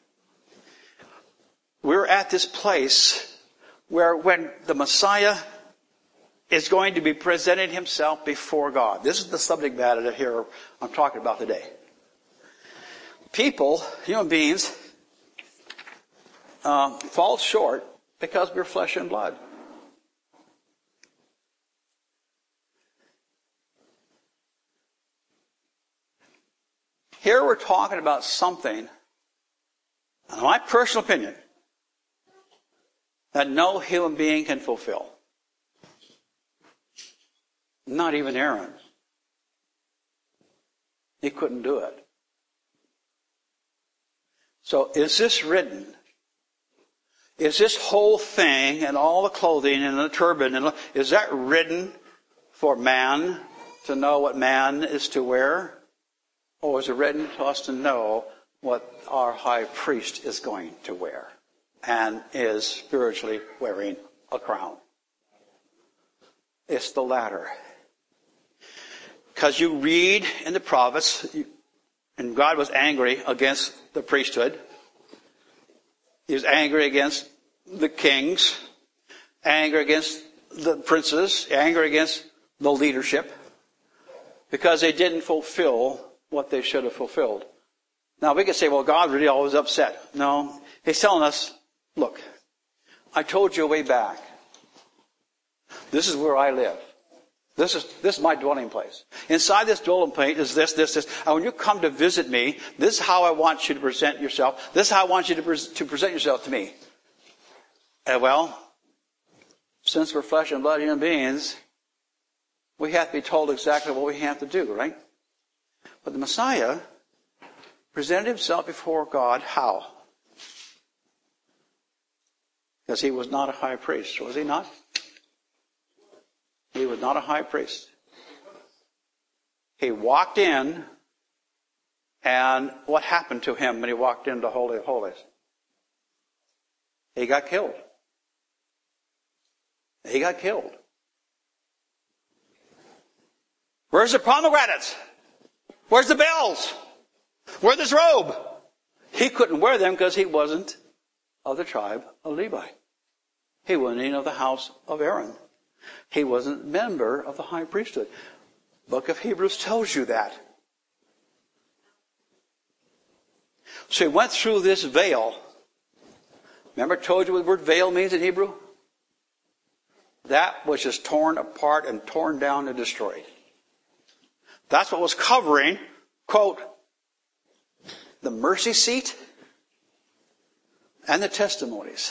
We're at this place where when the Messiah is going to be presenting himself before God. This is the subject matter that here I'm talking about today. People, human beings, uh, fall short because we're flesh and blood. Here we're talking about something, in my personal opinion, that no human being can fulfill. Not even Aaron. He couldn't do it. So is this written? Is this whole thing and all the clothing and the turban, and is that written for man to know what man is to wear? Or is it written to us to know what our high priest is going to wear and is spiritually wearing a crown? It's the latter. Because you read in the prophets, and God was angry against the priesthood. He was angry against the kings, angry against the princes, angry against the leadership, because they didn't fulfill what they should have fulfilled. Now we could say, well, God really always upset. No, he's telling us, look, I told you way back, this is where I live. This is, this is my dwelling place. Inside this dwelling place is this, this, this. And when you come to visit me, this is how I want you to present yourself. This is how I want you to, pre- to present yourself to me. And well, since we're flesh and blood human beings, we have to be told exactly what we have to do, right? But the Messiah presented himself before God how? Because he was not a high priest, was he not? He was not a high priest. He walked in, and what happened to him when he walked into the Holy of Holies? He got killed. He got killed. Where's the pomegranates? Where's the bells? Where's his robe? He couldn't wear them because he wasn't of the tribe of Levi. He wasn't even of the house of Aaron. He wasn't a member of the high priesthood. Book of Hebrews tells you that. So he went through this veil. Remember I told you what the word veil means in Hebrew? That which is torn apart and torn down and destroyed. That's what was covering, quote, the mercy seat and the testimonies.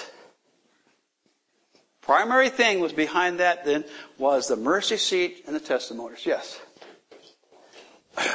Primary thing was behind that then was the mercy seat and the testimonies. Yes. I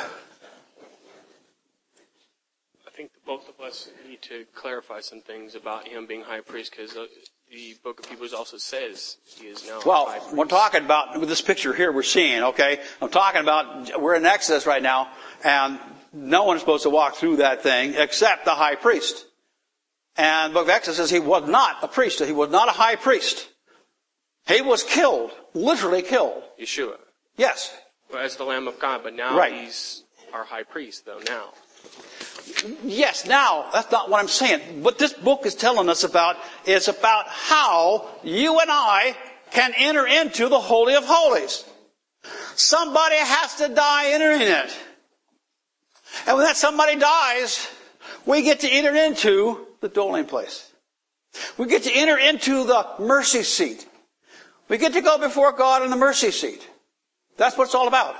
think that both of us need to clarify some things about him being high priest, because the book of Hebrews also says he is now well, high priest. We're talking about, with this picture here we're seeing, okay? I'm talking about, we're in Exodus right now, and no one's supposed to walk through that thing except the high priest. And the book of Exodus says he was not a priest. He was not a high priest. He was killed, literally killed. Yeshua. Yes. Well, as the Lamb of God, but now right. He's our high priest, though, now. Yes, now, that's not what I'm saying. What this book is telling us about is about how you and I can enter into the Holy of Holies. Somebody has to die entering it. And when that somebody dies, we get to enter into the dwelling place. We get to enter into the mercy seat. We get to go before God in the mercy seat. That's what it's all about.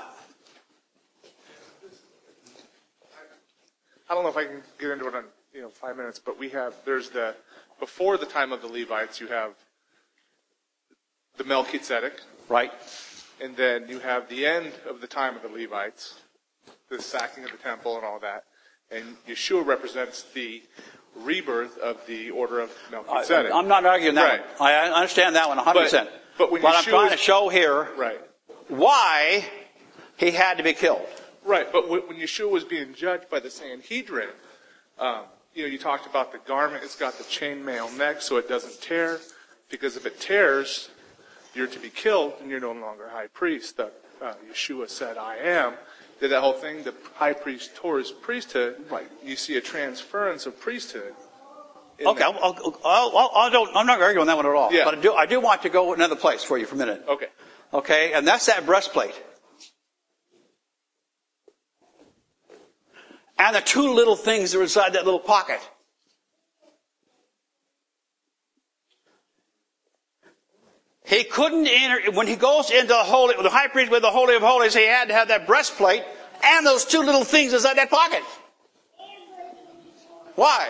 I don't know if I can get into it in you know five minutes, but we have there's the before the time of the Levites, you have the Melchizedek, right, and then you have the end of the time of the Levites, the sacking of the temple and all that, and Yeshua represents the rebirth of the order of Melchizedek. I, I'm not arguing that right. one. I understand that one one hundred percent. But, but, when but I'm trying to is, show here right. why he had to be killed. Right, but when Yeshua was being judged by the Sanhedrin, um, you know, you talked about the garment. It's got the chainmail neck so it doesn't tear, because if it tears, you're to be killed and you're no longer high priest. The, uh, Yeshua said, I am. Did that whole thing, the high priest tore his priesthood. Right. You see a transference of priesthood. Okay, I'll, I'll, I'll, I'll don't, I'm not arguing that one at all. Yeah. But I do, I do want to go another place for you for a minute. Okay. Okay, and that's that breastplate. And the two little things that are inside that little pocket. He couldn't enter, when he goes into the holy, the high priest with the Holy of Holies, he had to have that breastplate and those two little things inside that pocket. Why?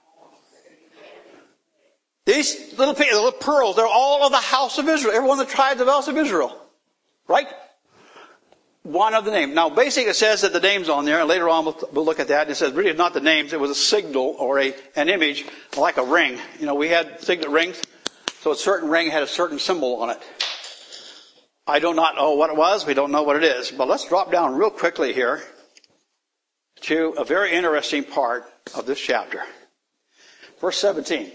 These little, the little pearls, they're all of the house of Israel. Every one of the tribes of the house of Israel. Right? One of the names. Now, basically it says that the name's on there, and later on we'll, we'll look at that. And it says really not the names, it was a signal or a an image like a ring. You know, we had signet rings, so a certain ring had a certain symbol on it. I do not know what it was, we don't know what it is. But let's drop down real quickly here to a very interesting part of this chapter. Verse seventeen.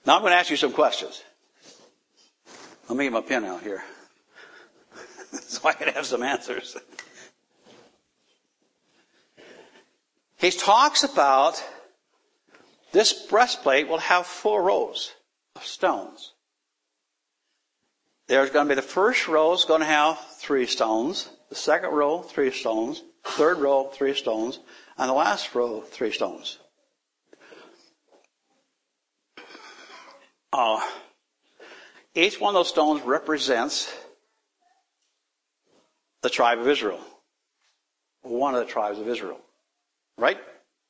Now I'm going to ask you some questions. Let me get my pen out here so I can have some answers. He talks about this breastplate will have four rows of stones. There's going to be the first row is going to have three stones. The second row, three stones. Third row, three stones. And the last row, three stones. Uh, each one of those stones represents the tribe of Israel. One of the tribes of Israel. Right?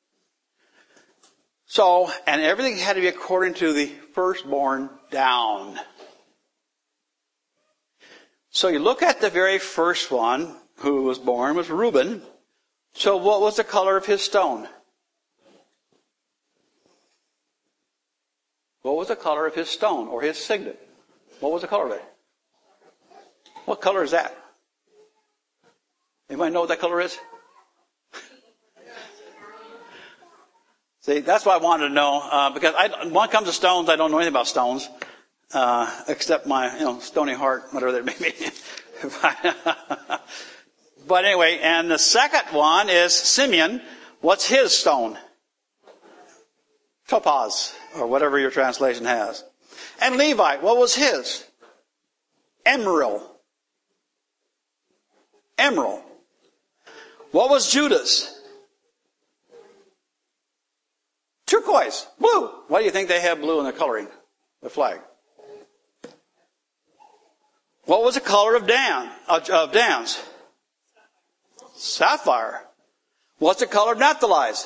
So, and everything had to be according to the firstborn down. So you look at the very first one who was born was Reuben. So what was the color of his stone? What was the color of his stone or his signet? What was the color of it? What color is that? Anybody know what that color is? See, that's what I wanted to know, uh, because I, when it comes to stones, I don't know anything about stones, uh, except my, you know, stony heart, whatever that may be. But anyway, and the second one is Simeon. What's his stone? Topaz, or whatever your translation has. And Levi, what was his? Emerald. Emerald. What was Judah's? Turquoise, blue. Why do you think they have blue in the coloring, the flag? What was the color of Dan, of Dan's? Sapphire. What's the color of Naphtali's?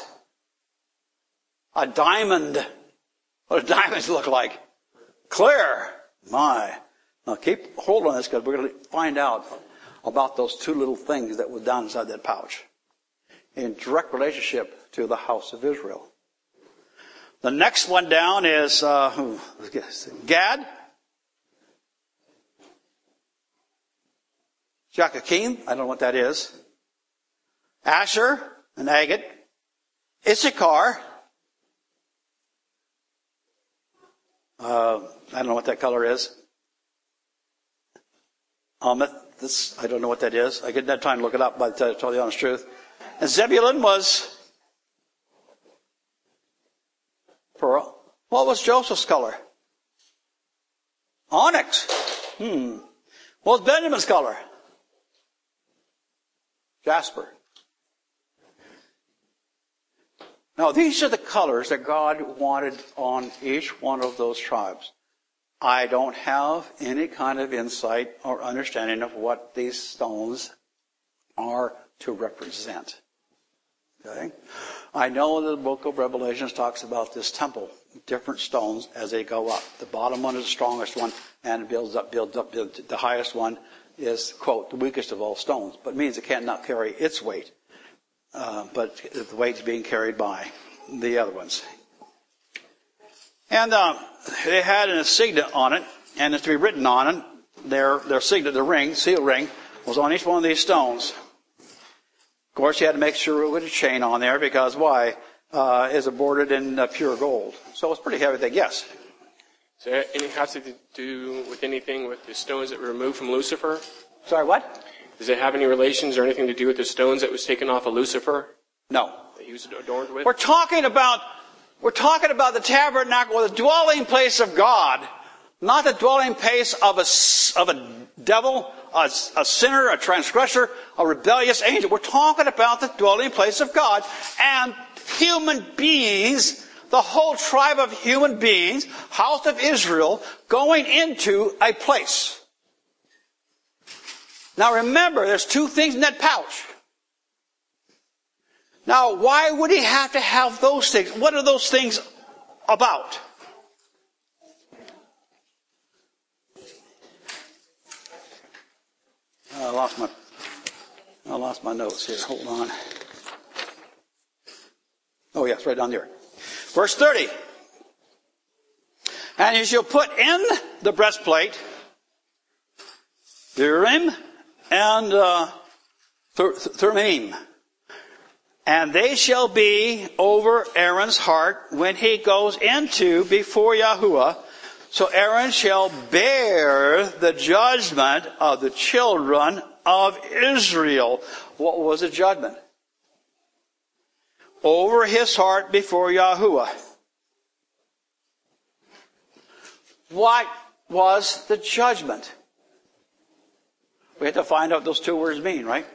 A diamond. What do diamonds look like? Clear. My. Now keep hold on this because we're going to find out about those two little things that were down inside that pouch in direct relationship to the house of Israel. The next one down is uh, Gad. Jachin, I don't know what that is. Asher, an agate. Issachar. Uh, I don't know what that color is. Amethyst, I don't know what that is. I didn't have time to look it up, but to tell you the honest truth. And Zebulun was pearl. What was Joseph's color? Onyx. Hmm. What was Benjamin's color? Jasper. Now, these are the colors that God wanted on each one of those tribes. I don't have any kind of insight or understanding of what these stones are to represent. Okay? I know the book of Revelations talks about this temple, different stones as they go up. The bottom one is the strongest one, and it builds up, builds up. Builds, the highest one is, quote, the weakest of all stones, but means it cannot carry its weight. Uh, but the weight's being carried by the other ones. And uh, they had an signet on it, and it's to be written on it. Their their signet, the ring, seal ring, was on each one of these stones. Of course, you had to make sure it was a chain on there because why? Uh, is it bordered in uh, pure gold? So it's a pretty heavy thing. Yes. Does that any have to do with anything with the stones that were removed from Lucifer? Sorry, what? Does it have any relations or anything to do with the stones that was taken off of Lucifer? No. That he was adorned with? We're talking about we're talking about the tabernacle, the dwelling place of God, not the dwelling place of a of a devil, a, a sinner, a transgressor, a rebellious angel. We're talking about the dwelling place of God and human beings, the whole tribe of human beings, house of Israel, going into a place. Now remember, there's two things in that pouch. Now, why would he have to have those things? What are those things about? I lost my, I lost my notes here. Hold on. Oh yes, right down there. Verse thirty. And you shall put in the breastplate the Urim and uh, Thummim. And they shall be over Aaron's heart when he goes into before Yahuwah So Aaron shall bear the judgment of the children of Israel. What was the judgment? Over his heart before Yahuwah. What was the judgment? We have to find out what those two words mean, right?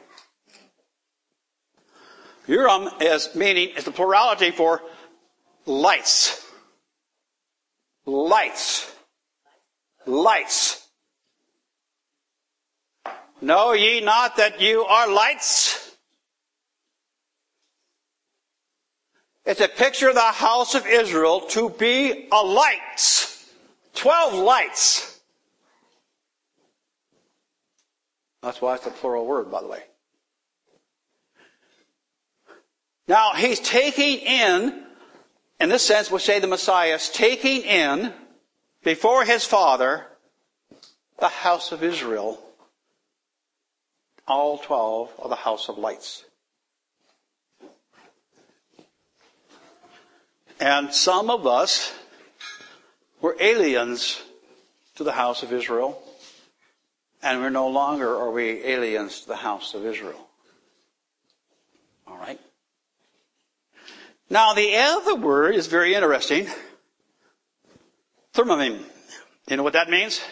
Urim is meaning, it's the plurality for lights. Lights. Lights. Know ye not that you are lights? It's a picture of the house of Israel to be a light. Twelve lights. That's why it's a plural word, by the way. Now, he's taking in, in this sense, we'll say the Messiah is taking in, before his Father, the house of Israel, all twelve of the house of lights. And some of us were aliens to the house of Israel, and we're no longer are we aliens to the house of Israel. All right? Now, the other word is very interesting. Thermomim. You know what that means?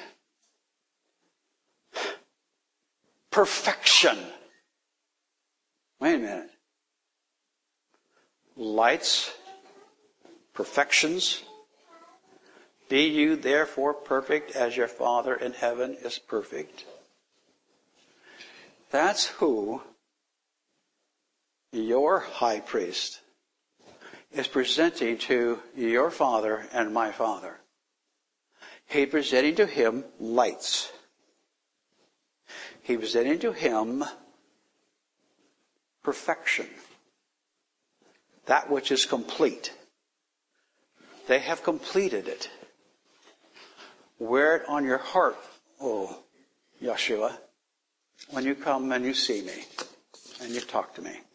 Perfection. Wait a minute. Lights, perfections. Be you therefore perfect as your Father in heaven is perfect. That's who your high priest is presenting to your Father and my Father. He's presenting to him lights. He's presenting to him perfection. That which is complete. They have completed it. Wear it on your heart, oh Yeshua, when you come and you see me and you talk to me.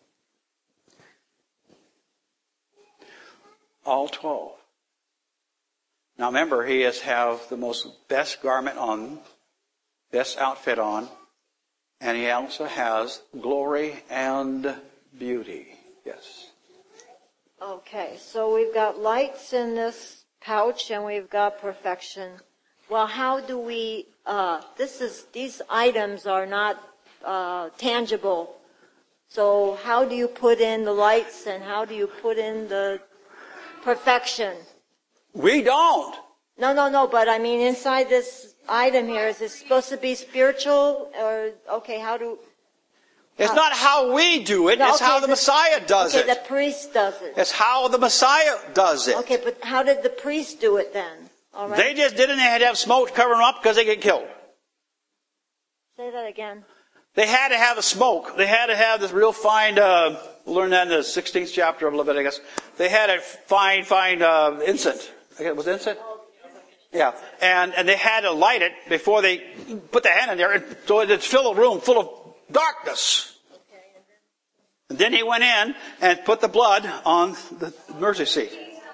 All twelve. Now remember, he has have the most best garment on, best outfit on, and he also has glory and beauty. Yes. Okay, so we've got lights in this pouch and we've got perfection. Well, how do we, uh, this is, these items are not, uh, tangible. So how do you put in the lights and how do you put in the perfection? We don't. No, no, no, but I mean inside this item here, is it supposed to be spiritual or, okay, how do... It's how, not how we do it, no, it's okay, how the, the Messiah does okay, it. Okay, the priest does it. It's how the Messiah does it. Okay, but how did the priest do it then? All right. They just didn't have to have smoke covering them up because they get killed. Say that again. They had to have a smoke. They had to have this real fine, uh, we'll learn that in the sixteenth chapter of Leviticus. They had a fine, fine, uh, incense. Was it incense? Yeah. And, and they had to light it before they put the hand in there, so it'd fill a room full of darkness. And then he went in and put the blood on the mercy seat.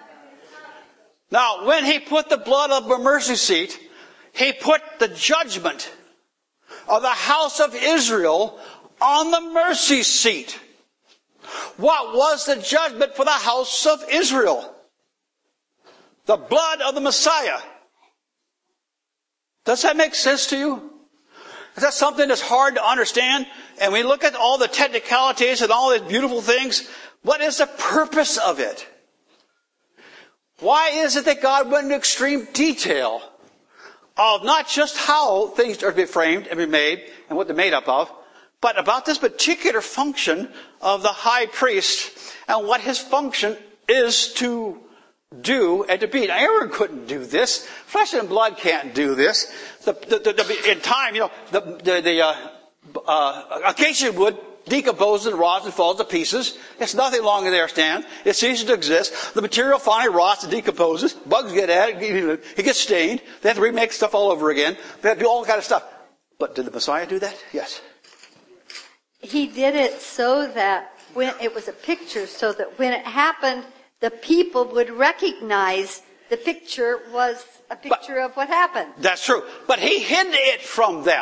Now, when he put the blood of the mercy seat, he put the judgment of the house of Israel on the mercy seat. What was the judgment for the house of Israel? The blood of the Messiah. Does that make sense to you? Is that something that's hard to understand? And we look at all the technicalities and all these beautiful things. What is the purpose of it? Why is it that God went into extreme detail of not just how things are to be framed and be made and what they're made up of, but about this particular function of the high priest and what his function is to do and to be. Now, Aaron couldn't do this. Flesh and blood can't do this. The, the, the, the, in time, you know, the, the, the uh, uh, acacia wood decomposes and rots and falls to pieces. It's nothing longer there stand. It ceases to exist. The material finally rots and decomposes. Bugs get at it. It gets stained. They have to remake stuff all over again. They have to do all kind of stuff. But did the Messiah do that? Yes. He did it so that when it was a picture, so that when it happened, the people would recognize the picture was a picture but, of what happened. That's true. But he hid it from them.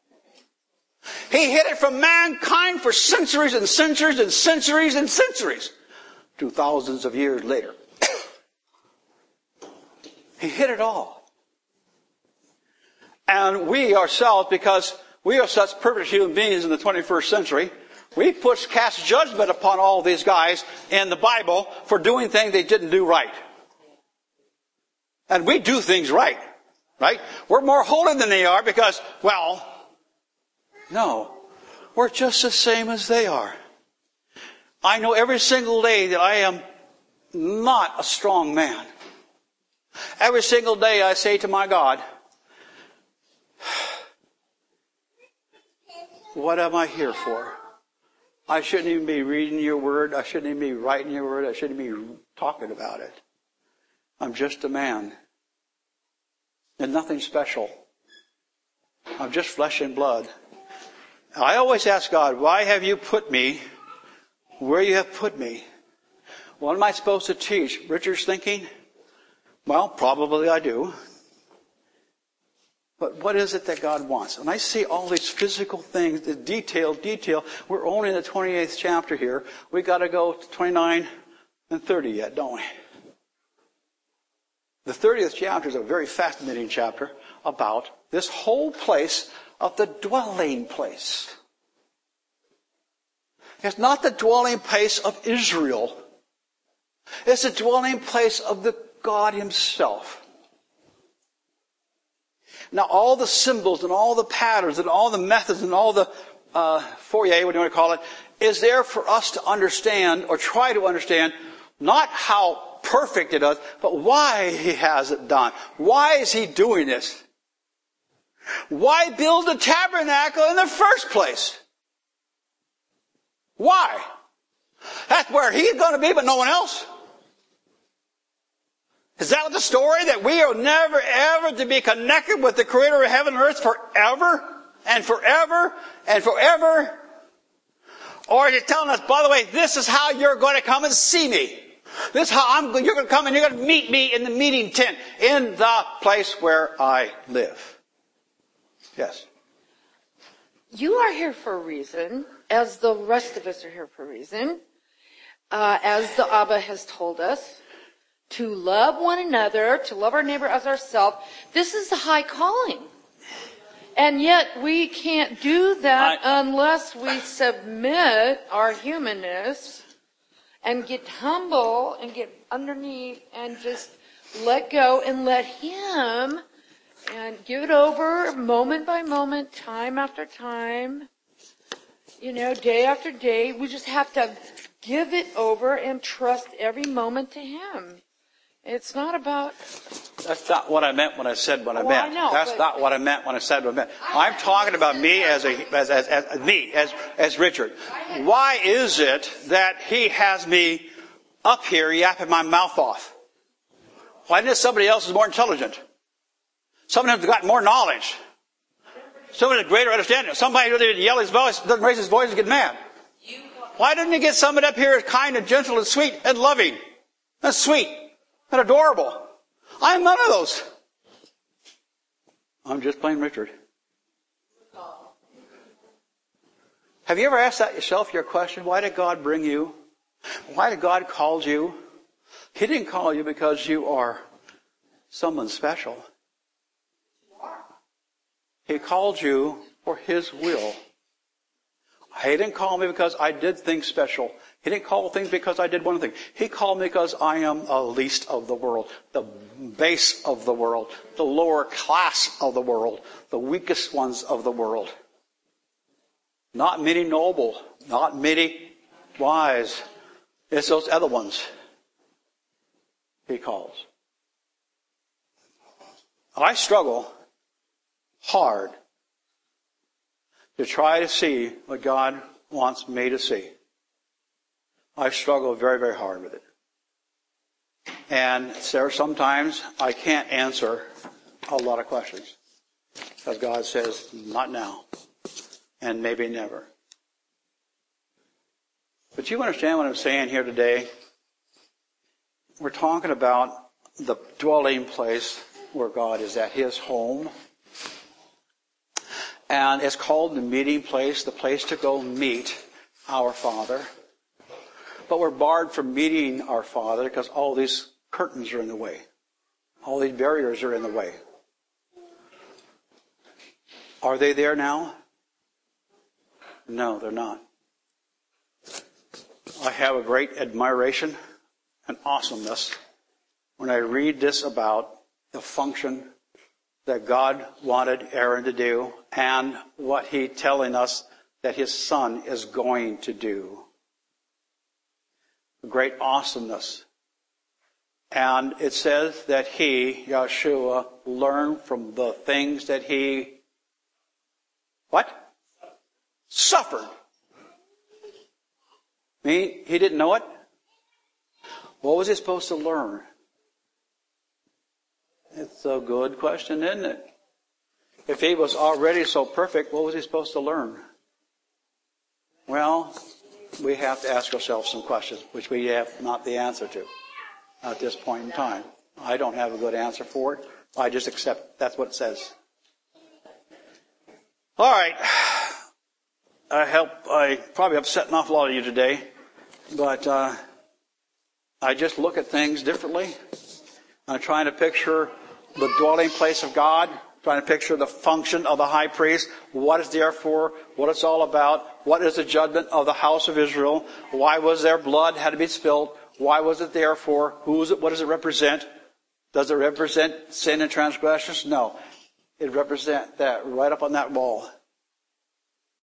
He hid it from mankind for centuries and centuries and centuries and centuries. Two thousands of years later. He hid it all. And we ourselves, because we are such perfect human beings in the twenty-first century, we push, cast judgment upon all these guys in the Bible for doing things they didn't do right. And we do things right. Right? We're more holy than they are because, well, no. We're just the same as they are. I know every single day that I am not a strong man. Every single day I say to my God, what am I here for? I shouldn't even be reading your word. I shouldn't even be writing your word. I shouldn't be talking about it. I'm just a man. And nothing special. I'm just flesh and blood. I always ask God, why have you put me where you have put me? What am I supposed to teach? Richard's thinking, well, probably I do. But what is it that God wants? And I see all these physical things, the detail, detail. We're only in the twenty-eighth chapter here. We've got to go to twenty-nine and thirty yet, don't we? The thirtieth chapter is a very fascinating chapter about this whole place of the dwelling place. It's not the dwelling place of Israel. It's the dwelling place of the God himself. Now, all the symbols and all the patterns and all the methods and all the uh, foyer, what do you want to call it, is there for us to understand or try to understand not how perfect it is, but why he has it done. Why is he doing this? Why build a tabernacle in the first place? Why? That's where he's going to be, but no one else. Is that the story, that we are never ever to be connected with the Creator of heaven and earth forever and forever and forever? Or is it telling us, by the way, this is how you're going to come and see me? This is how I'm, you're going to come and you're going to meet me in the meeting tent, in the place where I live. Yes. You are here for a reason, as the rest of us are here for a reason, uh, as the Abba has told us. To love one another, to love our neighbor as ourselves. This is the high calling. And yet we can't do that I, unless we submit our humanness and get humble and get underneath and just let go and let him and give it over moment by moment, time after time, you know, day after day. We just have to give it over and trust every moment to him. It's not about... That's not what I meant when I said what I well, meant. I know, That's but... not what I meant when I said what I meant. I'm talking about me as a as as, as me as as Richard. Why is it that he has me up here yapping my mouth off? Why isn't somebody else is more intelligent? Somebody who's got more knowledge. Somebody with greater understanding. Somebody who doesn't yell his voice, doesn't raise his voice and get mad. Why didn't he get somebody up here kind and gentle and sweet and loving and sweet and adorable? I'm none of those. I'm just plain Richard. Have you ever asked that yourself, your question? Why did God bring you? Why did God call you? He didn't call you because you are someone special. He called you for His will. He didn't call me because I did things special. He didn't call things because I did one thing. He called me because I am the least of the world, the base of the world, the lower class of the world, the weakest ones of the world. Not many noble, not many wise. It's those other ones He calls. I struggle hard to try to see what God wants me to see. I struggle very, very hard with it. And there are sometimes I can't answer a lot of questions. Because God says, not now. And maybe never. But you understand what I'm saying here today? We're talking about the dwelling place where God is at, his home. And it's called the meeting place, the place to go meet our Father. But we're barred from meeting our Father because all these curtains are in the way. All these barriers are in the way. Are they there now? No, they're not. I have a great admiration and awesomeness when I read this about the function that God wanted Aaron to do and what he's telling us that his son is going to do. Great awesomeness. And it says that he, Yeshua, learned from the things that he, what? Suffered. I mean, he didn't know it. What was he supposed to learn? It's a good question, isn't it? If he was already so perfect, what was he supposed to learn? Well, we have to ask ourselves some questions, which we have not the answer to at this point in time. I don't have a good answer for it. I just accept that's what it says. All right. I help. I probably upset an awful lot of you today, but uh, I just look at things differently. I'm trying to picture the dwelling place of God, trying to picture the function of the high priest, what it's there for, what it's all about, what is the judgment of the house of Israel, why was their blood had to be spilled, why was it there for, who is it, what does it represent? Does it represent sin and transgressions? No. It represents that right up on that wall.